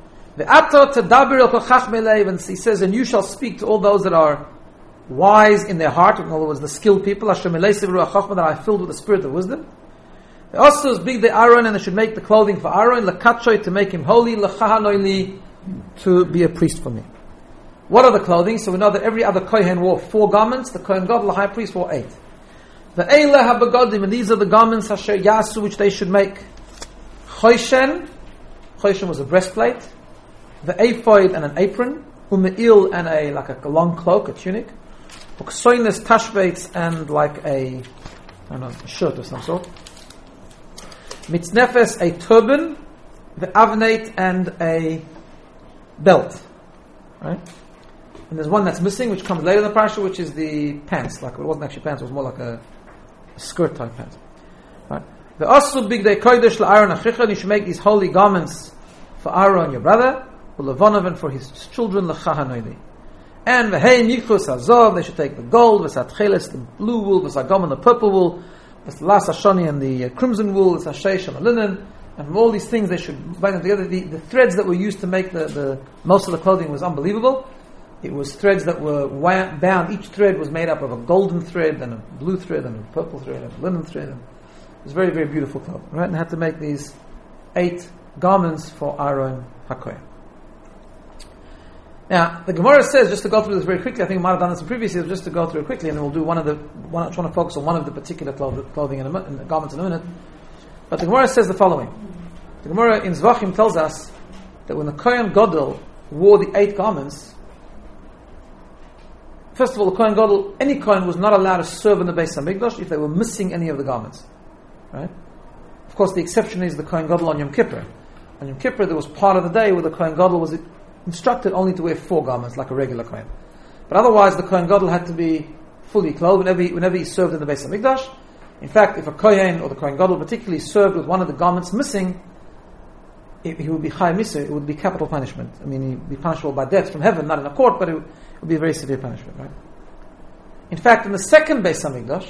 And he says, and you shall speak to all those that are wise in their heart, in other words, the skilled people, that are filled with the spirit of wisdom. The also is big the Aaron, and they should make the clothing for Aaron, to make him holy, to be a priest for me. What are the clothing? So we know that every other Kohen wore 4 garments, the Kohen Gadol, the high priest, wore 8. The Eile HaBegodim, and these are the garments Asher Yasu, which they should make. Choshen was a breastplate, the ephod and an apron, umeil and a long cloak, a tunic, uksoines tashbeitz and like a shirt of some sort, mitznefes a turban, the avnate and a belt, right? And there's one that's missing, which comes later in the parasha, which is the pants. Like it wasn't actually pants; it was more like a skirt type pants. Right? The asu bigdei kodesh la'Aaron achicha, and you should make these holy garments for Aaron your brother, u'levanav, and for his children l'chahanoili. And v'hei nichus hazov, they should take the gold, v'satcheles the blue wool, v'sagam the purple wool, v'salas hashoni and the crimson wool, v'sashesh and the linen, and from all these things they should bind them together. The threads that were used to make the most of the clothing was unbelievable. It was threads that were bound. Each thread was made up of a golden thread and a blue thread and a purple thread and a linen thread. And it was very, very beautiful clothing. Right? And had to make these 8 garments for Aaron HaKohen. Now, the Gemara says, just to go through this very quickly, I think we might have done this in previous years, just to go through it quickly, and then we'll do trying to focus on one of the particular clothing and the garments in a minute. But the Gemara says the following. The Gemara in Zvachim tells us that when the Kohen Gadol wore the 8 garments, first of all, the Kohen Gadol, any Kohen was not allowed to serve in the Beis HaMikdash if they were missing any of the garments. Right? Of course, the exception is the Kohen Gadol on Yom Kippur. On Yom Kippur, there was part of the day where the Kohen Gadol was instructed only to wear 4 garments, like a regular Kohen. But otherwise, the Kohen Gadol had to be fully clothed whenever he served in the Beis HaMikdash. In fact, if a Kohen, or the Kohen Gadol particularly, served with one of the garments missing, he would be Chai Misa, it would be capital punishment. I mean, he'd be punishable by death from heaven, not in a court, but it would be a very severe punishment, right? In fact, in the second Beis HaMikdash,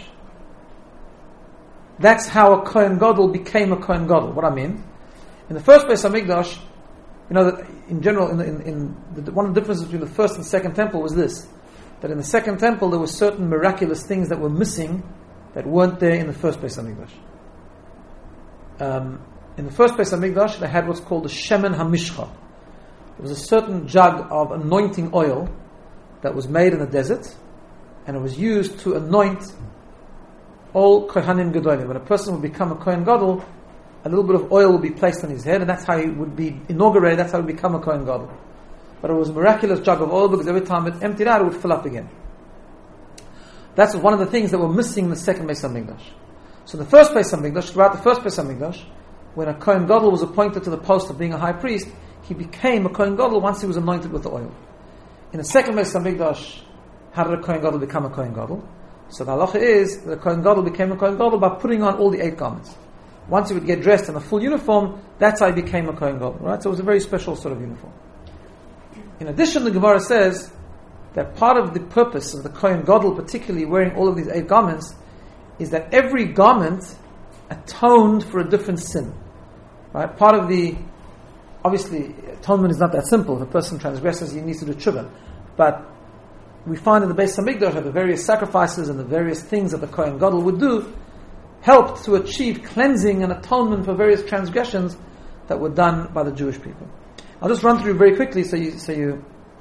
that's how a Kohen Gadol became a Kohen Gadol. What I mean, in the first Beis HaMikdash, you know that in general, one of the differences between the first and second temple was this: that in the second temple there were certain miraculous things that were missing that weren't there in the first Beis HaMikdash. In the first Beis HaMikdash, they had what's called the Shemen HaMishcha. There was a certain jug of anointing oil that was made in the desert, and it was used to anoint all Kohanim Gedolim. When a person would become a Kohen Gadol, a little bit of oil would be placed on his head, and that's how he would be inaugurated, that's how he would become a Kohen Gadol. But it was a miraculous jug of oil, because every time it emptied out, it would fill up again. That's one of the things that were missing in the second Beis HaMikdash. So the first Beis HaMikdash, throughout the first Beis HaMikdash, when a Kohen Gadol was appointed to the post of being a high priest, he became a Kohen Gadol once he was anointed with the oil. In the second Beis HaMikdash, how did a Kohen Gadol become a Kohen Gadol? So the halacha is that a Kohen Gadol became a Kohen Gadol by putting on all the 8 garments. Once he would get dressed in a full uniform, that's how he became a Kohen Gadol. Right? So it was a very special sort of uniform. In addition, the Gemara says that part of the purpose of the Kohen Gadol, particularly wearing all of these 8 garments, is that every garment atoned for a different sin. Right? Part of the, obviously, atonement is not that simple. If a person transgresses, he needs to do tshuva. But we find in the Beis HaMikdash that the various sacrifices and the various things that the Kohen Gadol would do helped to achieve cleansing and atonement for various transgressions that were done by the Jewish people. I'll just run through very quickly so you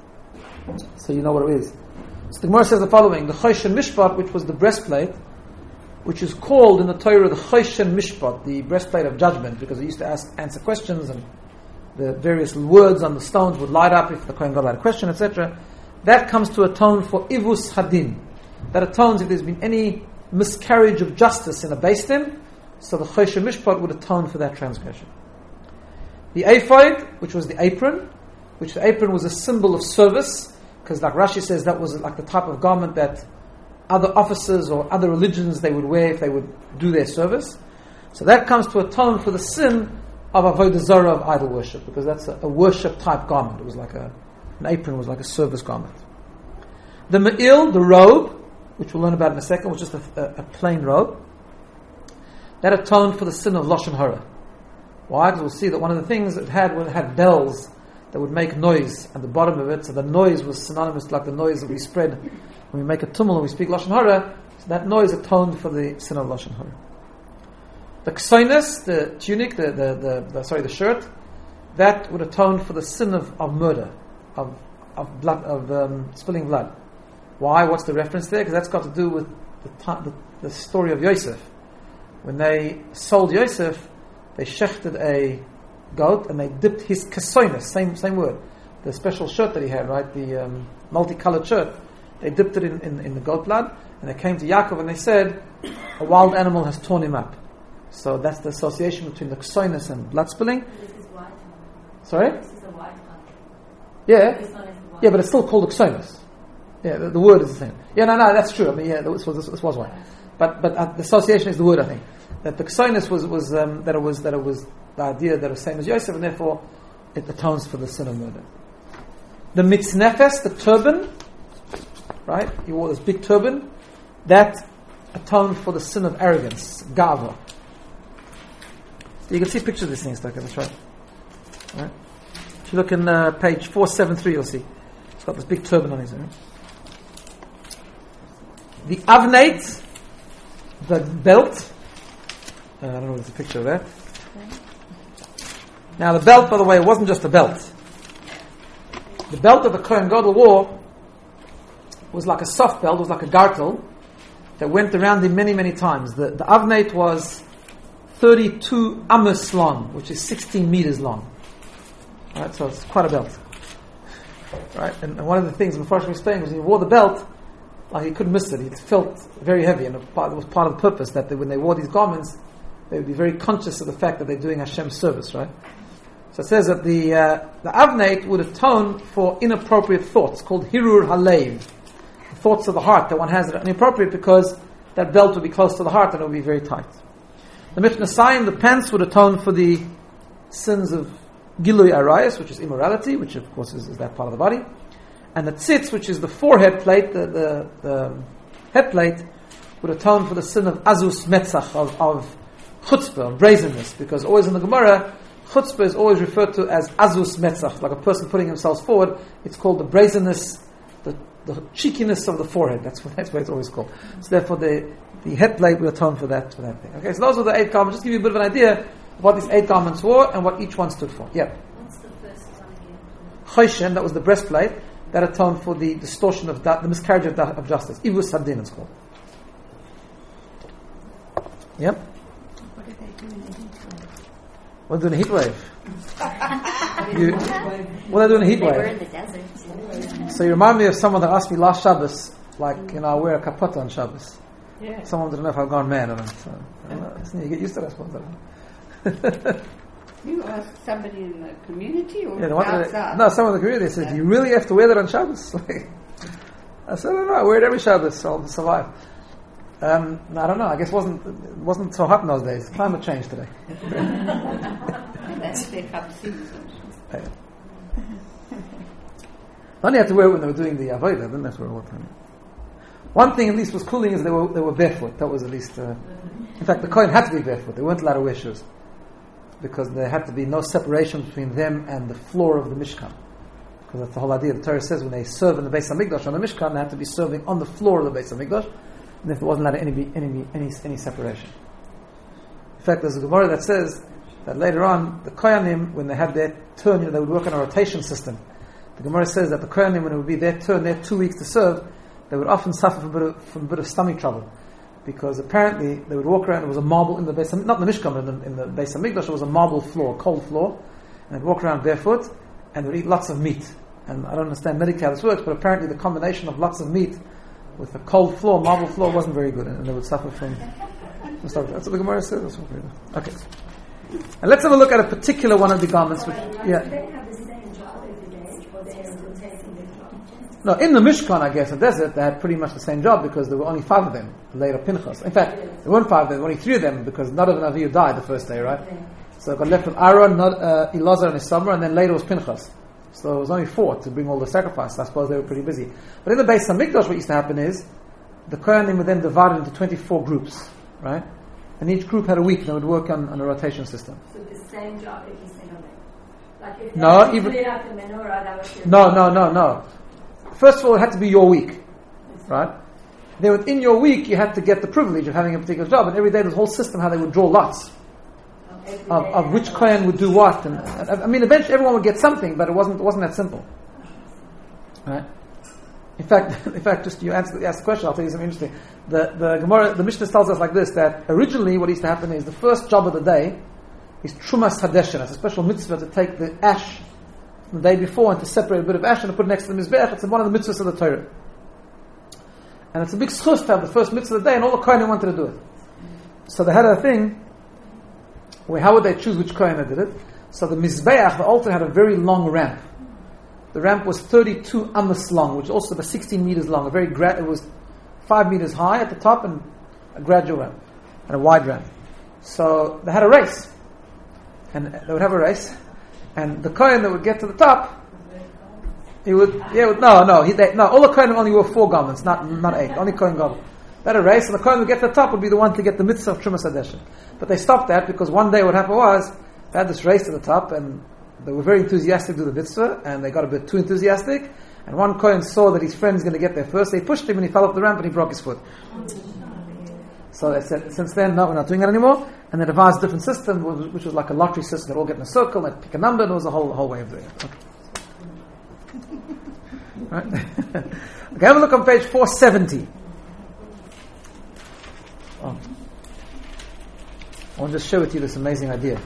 know what it is. So the Gemara says the following: the Choshen Mishpat, which was the breastplate, which is called in the Torah the Choshen Mishpat, the breastplate of judgment, because it used to answer questions, and the various words on the stones would light up if the Kohen Gadol had a question, etc. That comes to atone for Ivus Hadin. That atones if there's been any miscarriage of justice in a Beis Din, so the Choshen Mishpat would atone for that transgression. The ephod, which was the apron, which the apron was a symbol of service, because like Rashi says, that was like the type of garment that other officers or other religions they would wear if they would do their service. So that comes to atone for the sin of Avodah Zarah, of idol worship, because that's a worship type garment. It was like an apron was like a service garment. The Me'il, the robe, which we'll learn about in a second, was just a plain robe. That atoned for the sin of Lashon Hara. Why? Because we'll see that one of the things it had bells that would make noise at the bottom of it, so the noise was synonymous to like the noise that we spread when we make a tumult and we speak Lashon Hara, so that noise atoned for the sin of Lashon Hara. The ksoinus, the tunic, the shirt, that would atone for the sin of murder, of blood, of spilling blood. Why? What's the reference there? Because that's got to do with the story of Yosef. When they sold Yosef, they shechted a goat and they dipped his ksoinus, same word, the special shirt that he had, right? The multicolored shirt. They dipped it in the goat blood, and they came to Yaakov and they said, a wild animal has torn him up. So that's the association between the ksoinus and blood spilling. This is white. Sorry? This is a white one. Yeah, but it's still called the ksoinus. Yeah, the word is the same. Yeah, no, that's true. I mean, yeah, this was white. But the association is the word, I think. That the ksoinus was that it was the idea that it was same as Yosef, and therefore it atones for the sin of murder. The mitznefes, the turban, right? He wore this big turban, that atoned for the sin of arrogance, gava. You can see pictures of these things, okay, that's right. Right? If you look in page 473, you'll see it's got this big turban on his head. The avnate, the belt. I don't know if there's a picture of that. Now the belt, by the way, it wasn't just a belt. The belt that the Kohen Gadol wore was like a soft belt, it was like a gartel that went around him many, many times. The avnate was 32 amos long, which is 16 meters long. Right, so it's quite a belt. Right, and one of the things the Mepharshim was saying was when he wore the belt, like he couldn't miss it. It felt very heavy, and it was part of the purpose that when they wore these garments, they would be very conscious of the fact that they're doing Hashem's service, right? So it says that the avnate would atone for inappropriate thoughts, called hirur halev, the thoughts of the heart that one has that are inappropriate, because that belt would be close to the heart and it would be very tight. The mifnasayim, the pants, would atone for the sins of gilui arayas, which is immorality, which of course is that part of the body, and the tzitz, which is the forehead plate, the head plate, would atone for the sin of azus metzach, of chutzpah, of brazenness, because always in the Gemara, chutzpah is always referred to as azus metzach, like a person putting himself forward. It's called the brazenness, the cheekiness of the forehead. That's what it's always called. So therefore, the head plate will atone for that thing. Okay, so those are the 8 garments. Just give you a bit of an idea of what these 8 garments were and what each one stood for. Yeah. What's the first one again? Choshen, that was the breastplate. that atoned for the distortion of the miscarriage of justice. Ivus Hadin it's called. Yep. What did they do in the heat wave? What do in a heat wave? What do they do in a heat They were wave? in the desert. So you remind me of someone that asked me last Shabbos, like, I wear a kapota on Shabbos. Yeah. Someone didn't know if I've gone mad or not. So, you get used to that, I suppose. You asked somebody in the community or Yeah, outside? no, someone in the community said, "Do you really have to wear that on Shabbos?" I said, "No, I wear it every Shabbos, so I'll survive." I don't know. I guess it wasn't so hot in those days. Climate change today. That's their Chapsim. Only had to wear it when they were doing the avodah. Didn't have to wear it all the time. One thing at least was cooling is they were barefoot. That was at least. In fact, the Kohen had to be barefoot. They weren't allowed to wear shoes because there had to be no separation between them and the floor of the Mishkan. Because that's the whole idea. The Torah says when they serve in the Beis Hamikdash on the Mishkan, they had to be serving on the floor of the Beis Hamikdash, and if there wasn't allowed any separation. In fact, there's a Gemara that says that later on the Kohanim, when they had their turn, they would work on a rotation system. The Gemara says that the Kohanim, when it would be their turn, their 2 weeks to serve, they would often suffer from a bit of stomach trouble, because apparently they would walk around. There was a marble in the Beis, not in the Mishkan, but in the Beis Hamikdash, there was a marble floor, cold floor, and they'd walk around barefoot, and they'd eat lots of meat. And I don't understand medically how this works, but apparently the combination of lots of meat with a cold floor, marble floor, wasn't very good, and they would suffer from stomach. That's what the Gemara says. That's what we're doing. Okay, and let's have a look at a particular one of the garments. Which, No, in the Mishkan, I guess, in the desert, they had pretty much the same job because there were only 5 of them, later Pinchas. In fact, there weren't 5 of them, there were only 3 of them because none of the Naviyu died the first day, right? So it got left with Aaron, Elazar and Isamar, and then later was Pinchas. So it was only 4 to bring all the sacrifices. I suppose they were pretty busy. But in the Beis Hamikdash, what used to happen is, the Kohanim were then divided into 24 groups, right? And each group had a week, and they would work on a rotation system. So the same job every single day? Like if No, you even... clear out the menorah, that was your No. First of all, it had to be your week, right? Then within your week, you had to get the privilege of having a particular job, and every day there was a whole system how they would draw lots of which Kohen would do what. And I mean, eventually everyone would get something, but it wasn't that simple, right? In fact, just you ask the question, I'll tell you something interesting. The Gemara, the Mishnah tells us like this: that originally what used to happen is the first job of the day is Trumas Hadeshen. It's a special mitzvah to take the ash from the day before and to separate a bit of ash and to put it next to the Mizbeach. It's one of the mitzvahs of the Torah. And it's a big schus to have the first mitzvah of the day, and all the Kohanim wanted to do it. So they had a thing where how would they choose which Kohen did it? So the Mizbeach, the altar, had a very long ramp. The ramp was 32 amos long, which is also about 16 meters long. It was 5 meters high at the top and a gradual ramp and a wide ramp. So they had a race, and they would have a race, and the Kohen that would get to the top, all the Kohen only wore 4 garments, not 8, only Kohen garment. They had a race, and the Kohen would get to the top would be the one to get the mitzvah of Trumas Hadeshen. But they stopped that because one day what happened was they had this race to the top, and they were very enthusiastic to do the mitzvah, and they got a bit too enthusiastic, and one Kohen saw that his friend's going to get there first. They pushed him and he fell off the ramp and he broke his foot. So they said, since then, no, we're not doing it anymore. And they devised a different system, which was like a lottery system. They'd all get in a circle, they'd pick a number, and it was a whole way of doing it. Okay. Right? Okay, have a look on page 470. Oh. I want to just share with you this amazing idea.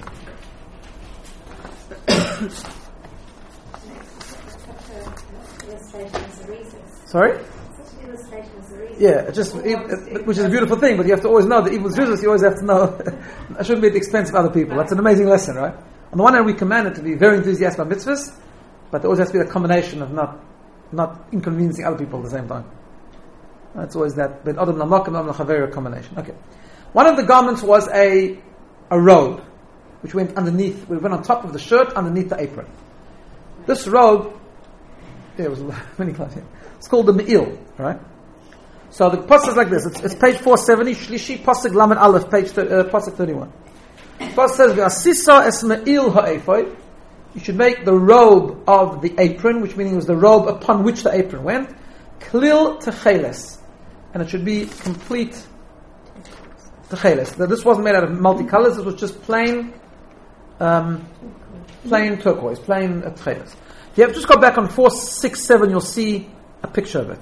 Sorry? Yeah, which is a beautiful thing, but you have to always know that evil Jesus, you always have to know I shouldn't be at the expense of other people. That's an amazing lesson, right? On the one hand, we commanded to be very enthusiastic about mitzvahs, but there always has to be a combination of not inconveniencing other people at the same time. That's always that ben adam lamakam adam lachaver combination. Okay. One of the garments was a robe, which went underneath, we went on top of the shirt, underneath the apron. This robe, there was many clothes here. It's called the Me'il, right? So the pasuk is like this. It's page 470, Shlishi, pasuk Lamed Aleph, pasuk 31. The pasuk says, "V'asisa es Me'il ha'ephod." You should make the robe of the apron, which meaning was the robe upon which the apron went, klil techeles, and it should be complete techeles. This wasn't made out of multicolors. It was just plain turquoise, plain techeles. Yeah, just go back on 4, 6, 7, you'll see a picture of it.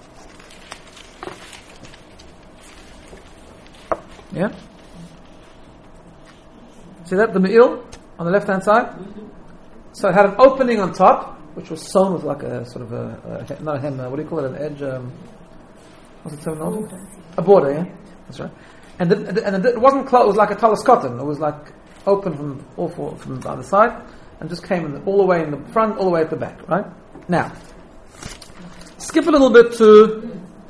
Yeah? See that? The me'il on the left hand side? So it had an opening on top, which was sewn with like a sort of not a hem, what do you call it? An edge, what's the terminology? A border, yeah? That's right. And it wasn't closed, it was like a talus cotton. It was like open from the other side, and just came all the way in the front, all the way at the back, right? Now, skip a little bit to...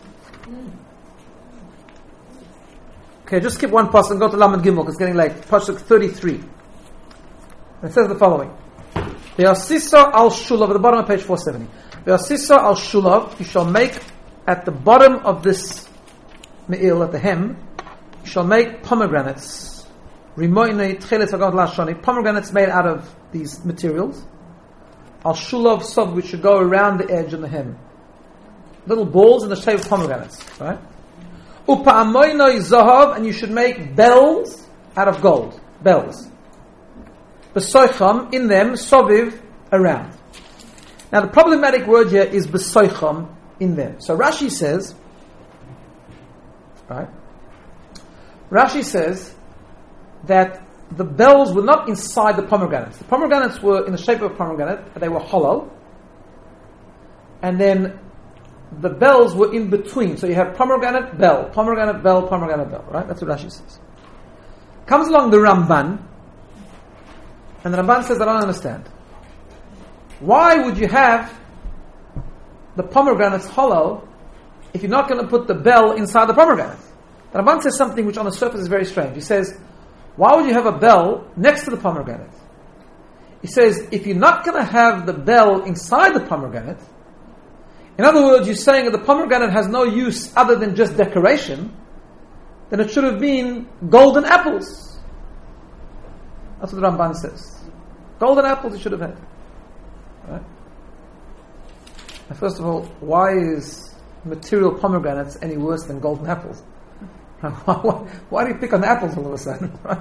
Okay, just skip one pasuk and go to Lamed Gimel, because it's getting late. Pasuk 33. It says the following. Ve'asisa al shulav, at the bottom of page 470. Ve'asisa al shulav, you shall make at the bottom of this me'il, at the hem, you shall make pomegranates. Rimoinei tcheles agad lashoni, pomegranates made out of these materials. Al shulav sov, which should go around the edge and the hem. Little balls in the shape of pomegranates, right? Upa'amoinoi zahav, and you should make bells out of gold. Bells. Besoicham, in them, soviv, around. Now the problematic word here is besoicham, in them. So Rashi says, right? Rashi says that the bells were not inside the pomegranates. The pomegranates were in the shape of a pomegranate, but they were hollow. And then the bells were in between. So you have pomegranate, bell, right? That's what Rashi says. Comes along the Ramban, and the Ramban says, I don't understand. Why would you have the pomegranates hollow if you're not going to put the bell inside the pomegranate? The Ramban says something which on the surface is very strange. He says, why would you have a bell next to the pomegranate? He says, if you're not going to have the bell inside the pomegranate, in other words, you're saying that the pomegranate has no use other than just decoration, then it should have been golden apples. That's what the Ramban says. Golden apples you should have had. Right? And first of all, why is material pomegranates any worse than golden apples? Why do you pick on apples all of a sudden? Right?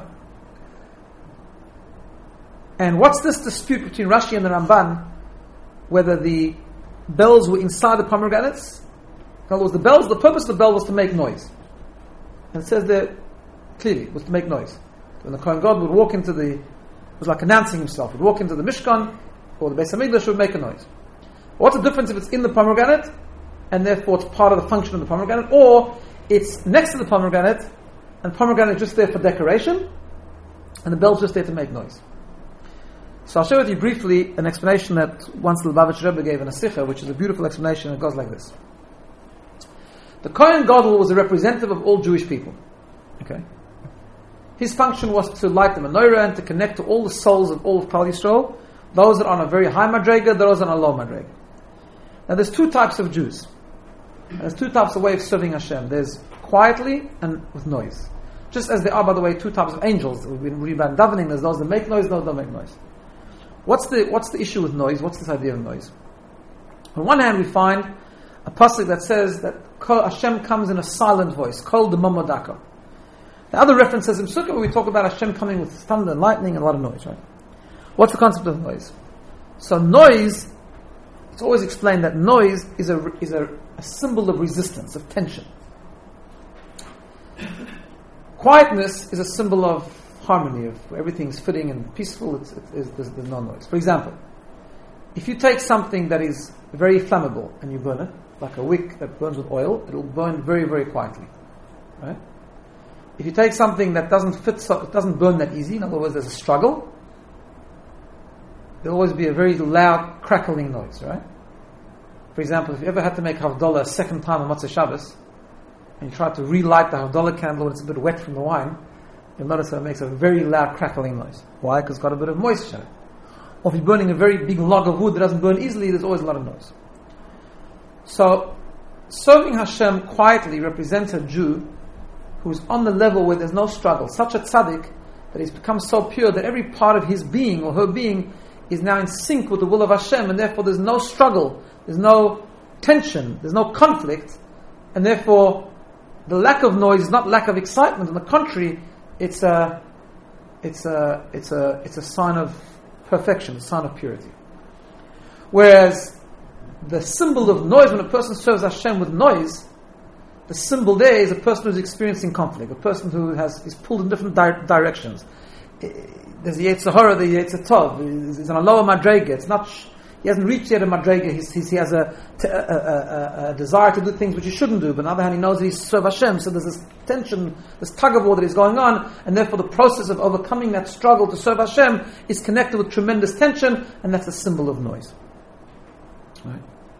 And what's this dispute between Rashi and the Ramban, whether the bells were inside the pomegranates? In other words, the purpose of the bell was to make noise. And it says there clearly, it was to make noise. When the Kohen God would walk into it was like announcing himself, would walk into the Mishkan, or the Beis HaMikdash, would make a noise. What's the difference if it's in the pomegranate, and therefore it's part of the function of the pomegranate, or it's next to the pomegranate, and the pomegranate is just there for decoration, and the bell's just there to make noise? So I'll share with you briefly an explanation that once the Lubavitch Rebbe gave in a Sikha, which is a beautiful explanation. It goes like this. The Kohen Gadol was a representative of all Jewish people. Okay? His function was to light the menorah and to connect to all the souls of all of Klal Yisrael, those that are on a very high madrega, those that are on a low madrega. Now there's two types of Jews. And there's two types of way of serving Hashem. There's quietly and with noise. Just as there are, by the way, two types of angels. We've been reading about davening. There's those that make noise, those that don't make noise. What's the issue with noise? What's this idea of noise? On one hand, we find a pasuk that says that Hashem comes in a silent voice, Kol D'Mamo Daka. The other references in Sukkah, where we talk about Hashem coming with thunder and lightning and a lot of noise, right? What's the concept of noise? So noise, it's always explained that noise is a symbol of resistance, of tension. Quietness is a symbol of harmony, of everything's fitting and peaceful. There's no noise. For example, if you take something that is very flammable and you burn it, like a wick that burns with oil, it will burn very, very quietly. Right? If you take something that doesn't fit, so it doesn't burn that easy, in other words, there's a struggle, there'll always be a very loud, crackling noise, right? For example, if you ever had to make Havdalah a second time on Motzei Shabbos, and you try to relight the Havdalah candle when it's a bit wet from the wine, you'll notice that it makes a very loud, crackling noise. Why? Because it's got a bit of moisture in it. Or if you're burning a very big log of wood that doesn't burn easily, there's always a lot of noise. So, serving Hashem quietly represents a Jew who's on the level where there's no struggle, such a tzaddik that he's become so pure that every part of his being or her being is now in sync with the will of Hashem, and therefore there's no struggle, there's no tension, there's no conflict, and therefore the lack of noise is not lack of excitement. On the contrary, it's a sign of perfection, a sign of purity. Whereas the symbol of noise, when a person serves Hashem with noise, the symbol there is a person who's experiencing conflict, a person who is pulled in different directions. There's the Yetzer Hara, the Yetzer Tov. He's on a lower madrega. It's not. He hasn't reached yet a madrega. He has a desire to do things which he shouldn't do. But on the other hand, he knows that he's serve Hashem. So there's this tension, this tug of war that is going on, and therefore the process of overcoming that struggle to serve Hashem is connected with tremendous tension, and that's a symbol of noise. Right?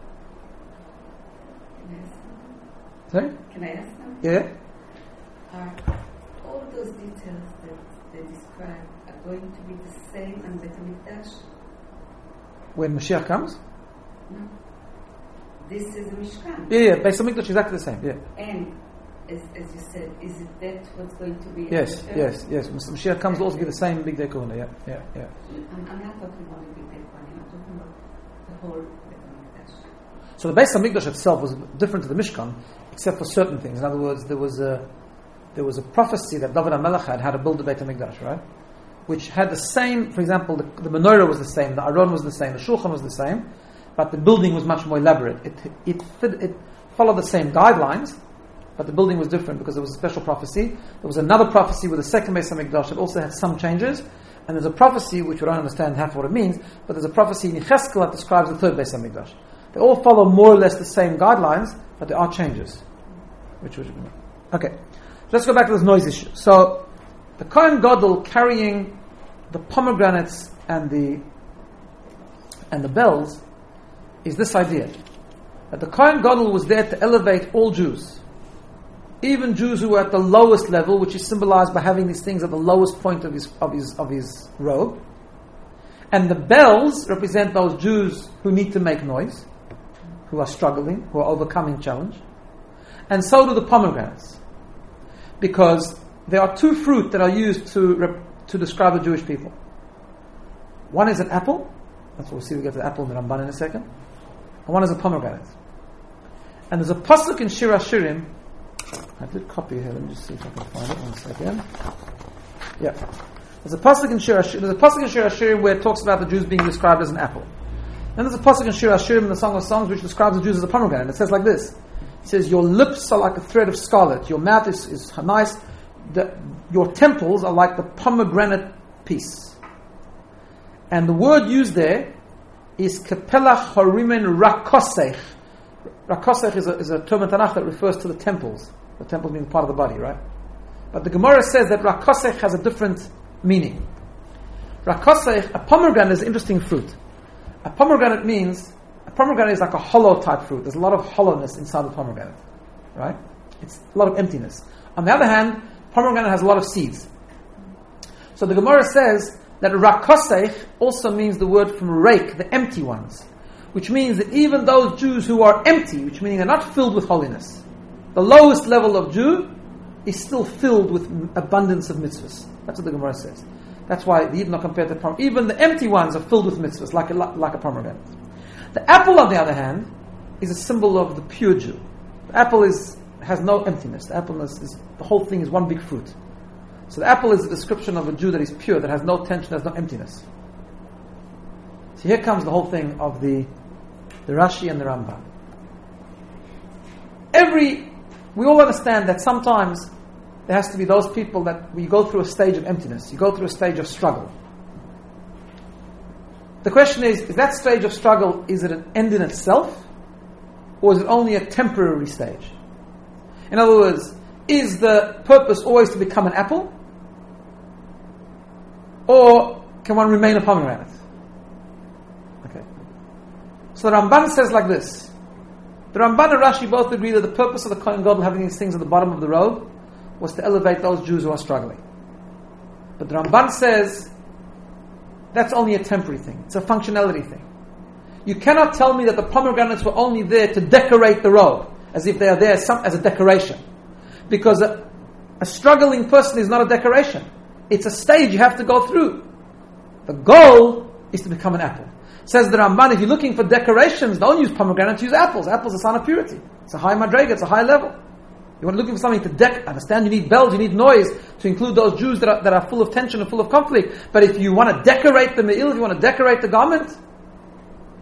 Sorry? Can I ask something? Yeah. Are all those details that they describe are going to be the same in Beit HaMikdash? When Mashiach comes? No. This is a Mishkan. Yeah. Beit HaMikdash is exactly the same. Yeah. And as you said, is it that what's going to be? Yes. Mashiach comes will also be the same big day kahuna. Yeah. I'm not talking about the big day kahuna. I'm talking about the whole Beit HaMikdash. So the Beit HaMikdash itself was different to the Mishkan, except for certain things. In other words, there was a prophecy that David HaMelech had how to build the Beit HaMikdash, right? Which had the same, for example, the menorah was the same, the Aron was the same, the Shulchan was the same, but the building was much more elaborate. It followed the same guidelines, but the building was different because there was a special prophecy. There was another prophecy with the second Beit HaMikdash that also had some changes, and there's a prophecy which we don't understand half what it means, but there's a prophecy in Yechezkel that describes the third Beit HaMikdash. They all follow more or less the same guidelines, but there are changes. Okay, let's go back to this noise issue. So, the Kohen Gadol carrying the pomegranates and the bells is this idea that the Kohen Gadol was there to elevate all Jews, even Jews who were at the lowest level, which is symbolized by having these things at the lowest point of his robe, and the bells represent those Jews who need to make noise, who are struggling, who are overcoming challenge, and so do the pomegranates, because there are two fruit that are used to describe the Jewish people. One is an apple. That's what we'll see. We get to the apple in the Ramban in a second. And one is a pomegranate. And there's a pasuk in Shir HaShirim. I did copy here. Let me just see if I can find it. 1 second. Yeah. There's a pasuk in Shir HaShirim where it talks about the Jews being described as an apple. Then there's a pasuk in Shir HaShirim in the Song of Songs which describes the Jews as a pomegranate. It says like this. It says, your lips are like a thread of scarlet. Your mouth is nice. Your temples are like the pomegranate piece. And the word used there is Kepelach Horimen Rakosech. Rakosech is a term in Tanakh that refers to the temples. The temples being part of the body, right? But the Gemara says that Rakosech has a different meaning. Rakosech, a pomegranate is an interesting fruit. A pomegranate is like a hollow type fruit. There's a lot of hollowness inside the pomegranate, right? It's a lot of emptiness. On the other hand, pomegranate has a lot of seeds. So the Gemara says that Rakosech also means the word from rake, the empty ones, which means that even those Jews who are empty, which meaning they're not filled with holiness, the lowest level of Jew is still filled with abundance of mitzvahs. That's what the Gemara says. That's why the Yidden are compared to pomegranate. Even the empty ones are filled with mitzvahs, like a pomegranate. The apple, on the other hand, is a symbol of the pure Jew. The apple has no emptiness. The apple the whole thing is one big fruit. So the apple is a description of a Jew that is pure, that has no tension, has no emptiness. So here comes the whole thing of the Rashi and the Rambam. We all understand that sometimes there has to be those people that we go through a stage of emptiness, you go through a stage of struggle. The question is that stage of struggle, is it an end in itself, or is it only a temporary stage? In other words, is the purpose always to become an apple, or can one remain a pomegranate? Okay. So the Ramban says like this. The Ramban and Rashi both agree that the purpose of the Kohen Gadol having these things at the bottom of the robe was to elevate those Jews who are struggling. But the Ramban says that's only a temporary thing. It's a functionality thing. You cannot tell me that the pomegranates were only there to decorate the robe, as if they are there as a decoration. Because a struggling person is not a decoration. It's a stage you have to go through. The goal is to become an apple. Says the Ramban, if you're looking for decorations, don't use pomegranates, use apples. Apples are a sign of purity. It's a high madrega, it's a high level. You want looking for something to understand, you need bells, you need noise to include those Jews that are full of tension and full of conflict. But if you want to decorate the me'il, if you want to decorate the garment,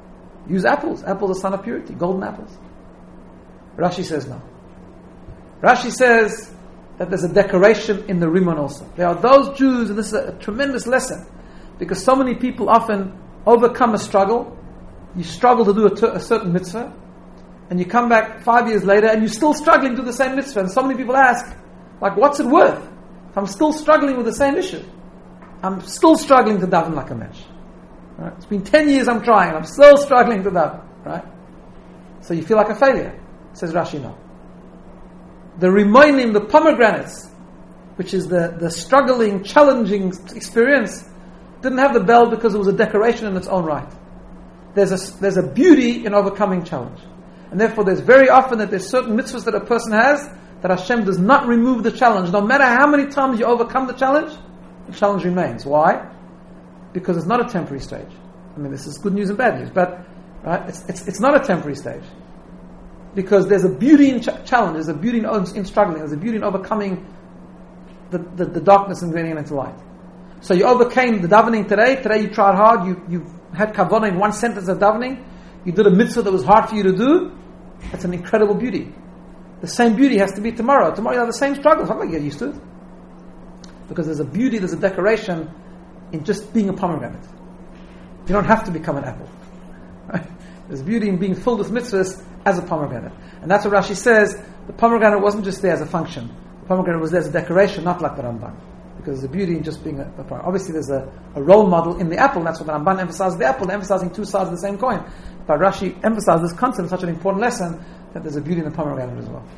Use apples. Apples are sign of purity, golden apples. Rashi says no. Rashi says that there's a decoration in the Rimon also. There are those Jews, and this is a tremendous lesson, because so many people often overcome a struggle. You struggle to do a certain mitzvah, and you come back 5 years later, and you're still struggling to do the same mitzvah. And so many people ask, like, what's it worth? If I'm still struggling with the same issue. I'm still struggling to daven like a mensch. Right? It's been 10 years I'm trying, and I'm still struggling to daven. Right? So you feel like a failure. Says Rashi, no. The Rimonim, the pomegranates, which is the struggling, challenging experience, didn't have the bell because it was a decoration in its own right. There's a beauty in overcoming challenge. And therefore there's very often that there's certain mitzvahs that a person has that Hashem does not remove the challenge. No matter how many times you overcome the challenge remains. Why? Because it's not a temporary stage. I mean, this is good news and bad news, but right, it's not a temporary stage. Because there's a beauty in challenge, there's a beauty in struggling, there's a beauty in overcoming the darkness and getting into light. So you overcame the davening today you tried hard, you had kavanah in one sentence of davening, you did a mitzvah that was hard for you to do. That's an incredible beauty. The same beauty has to be tomorrow. Tomorrow you'll have the same struggles. I'm not going to get used to it. Because there's a beauty, there's a decoration in just being a pomegranate. You don't have to become an apple. Right? There's beauty in being filled with mitzvahs as a pomegranate. And that's what Rashi says. The pomegranate wasn't just there as a function. The pomegranate was there as a decoration, not like the Ramban. Because there's a beauty in just being a pomegranate. Obviously there's a role model in the apple, and that's what the Ramban emphasizes the apple, emphasizing two sides of the same coin. But Rashi emphasizes this concept, such an important lesson, that there's a beauty in the pomegranate as well.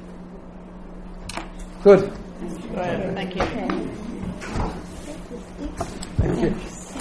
Good. Thank you. Thank you.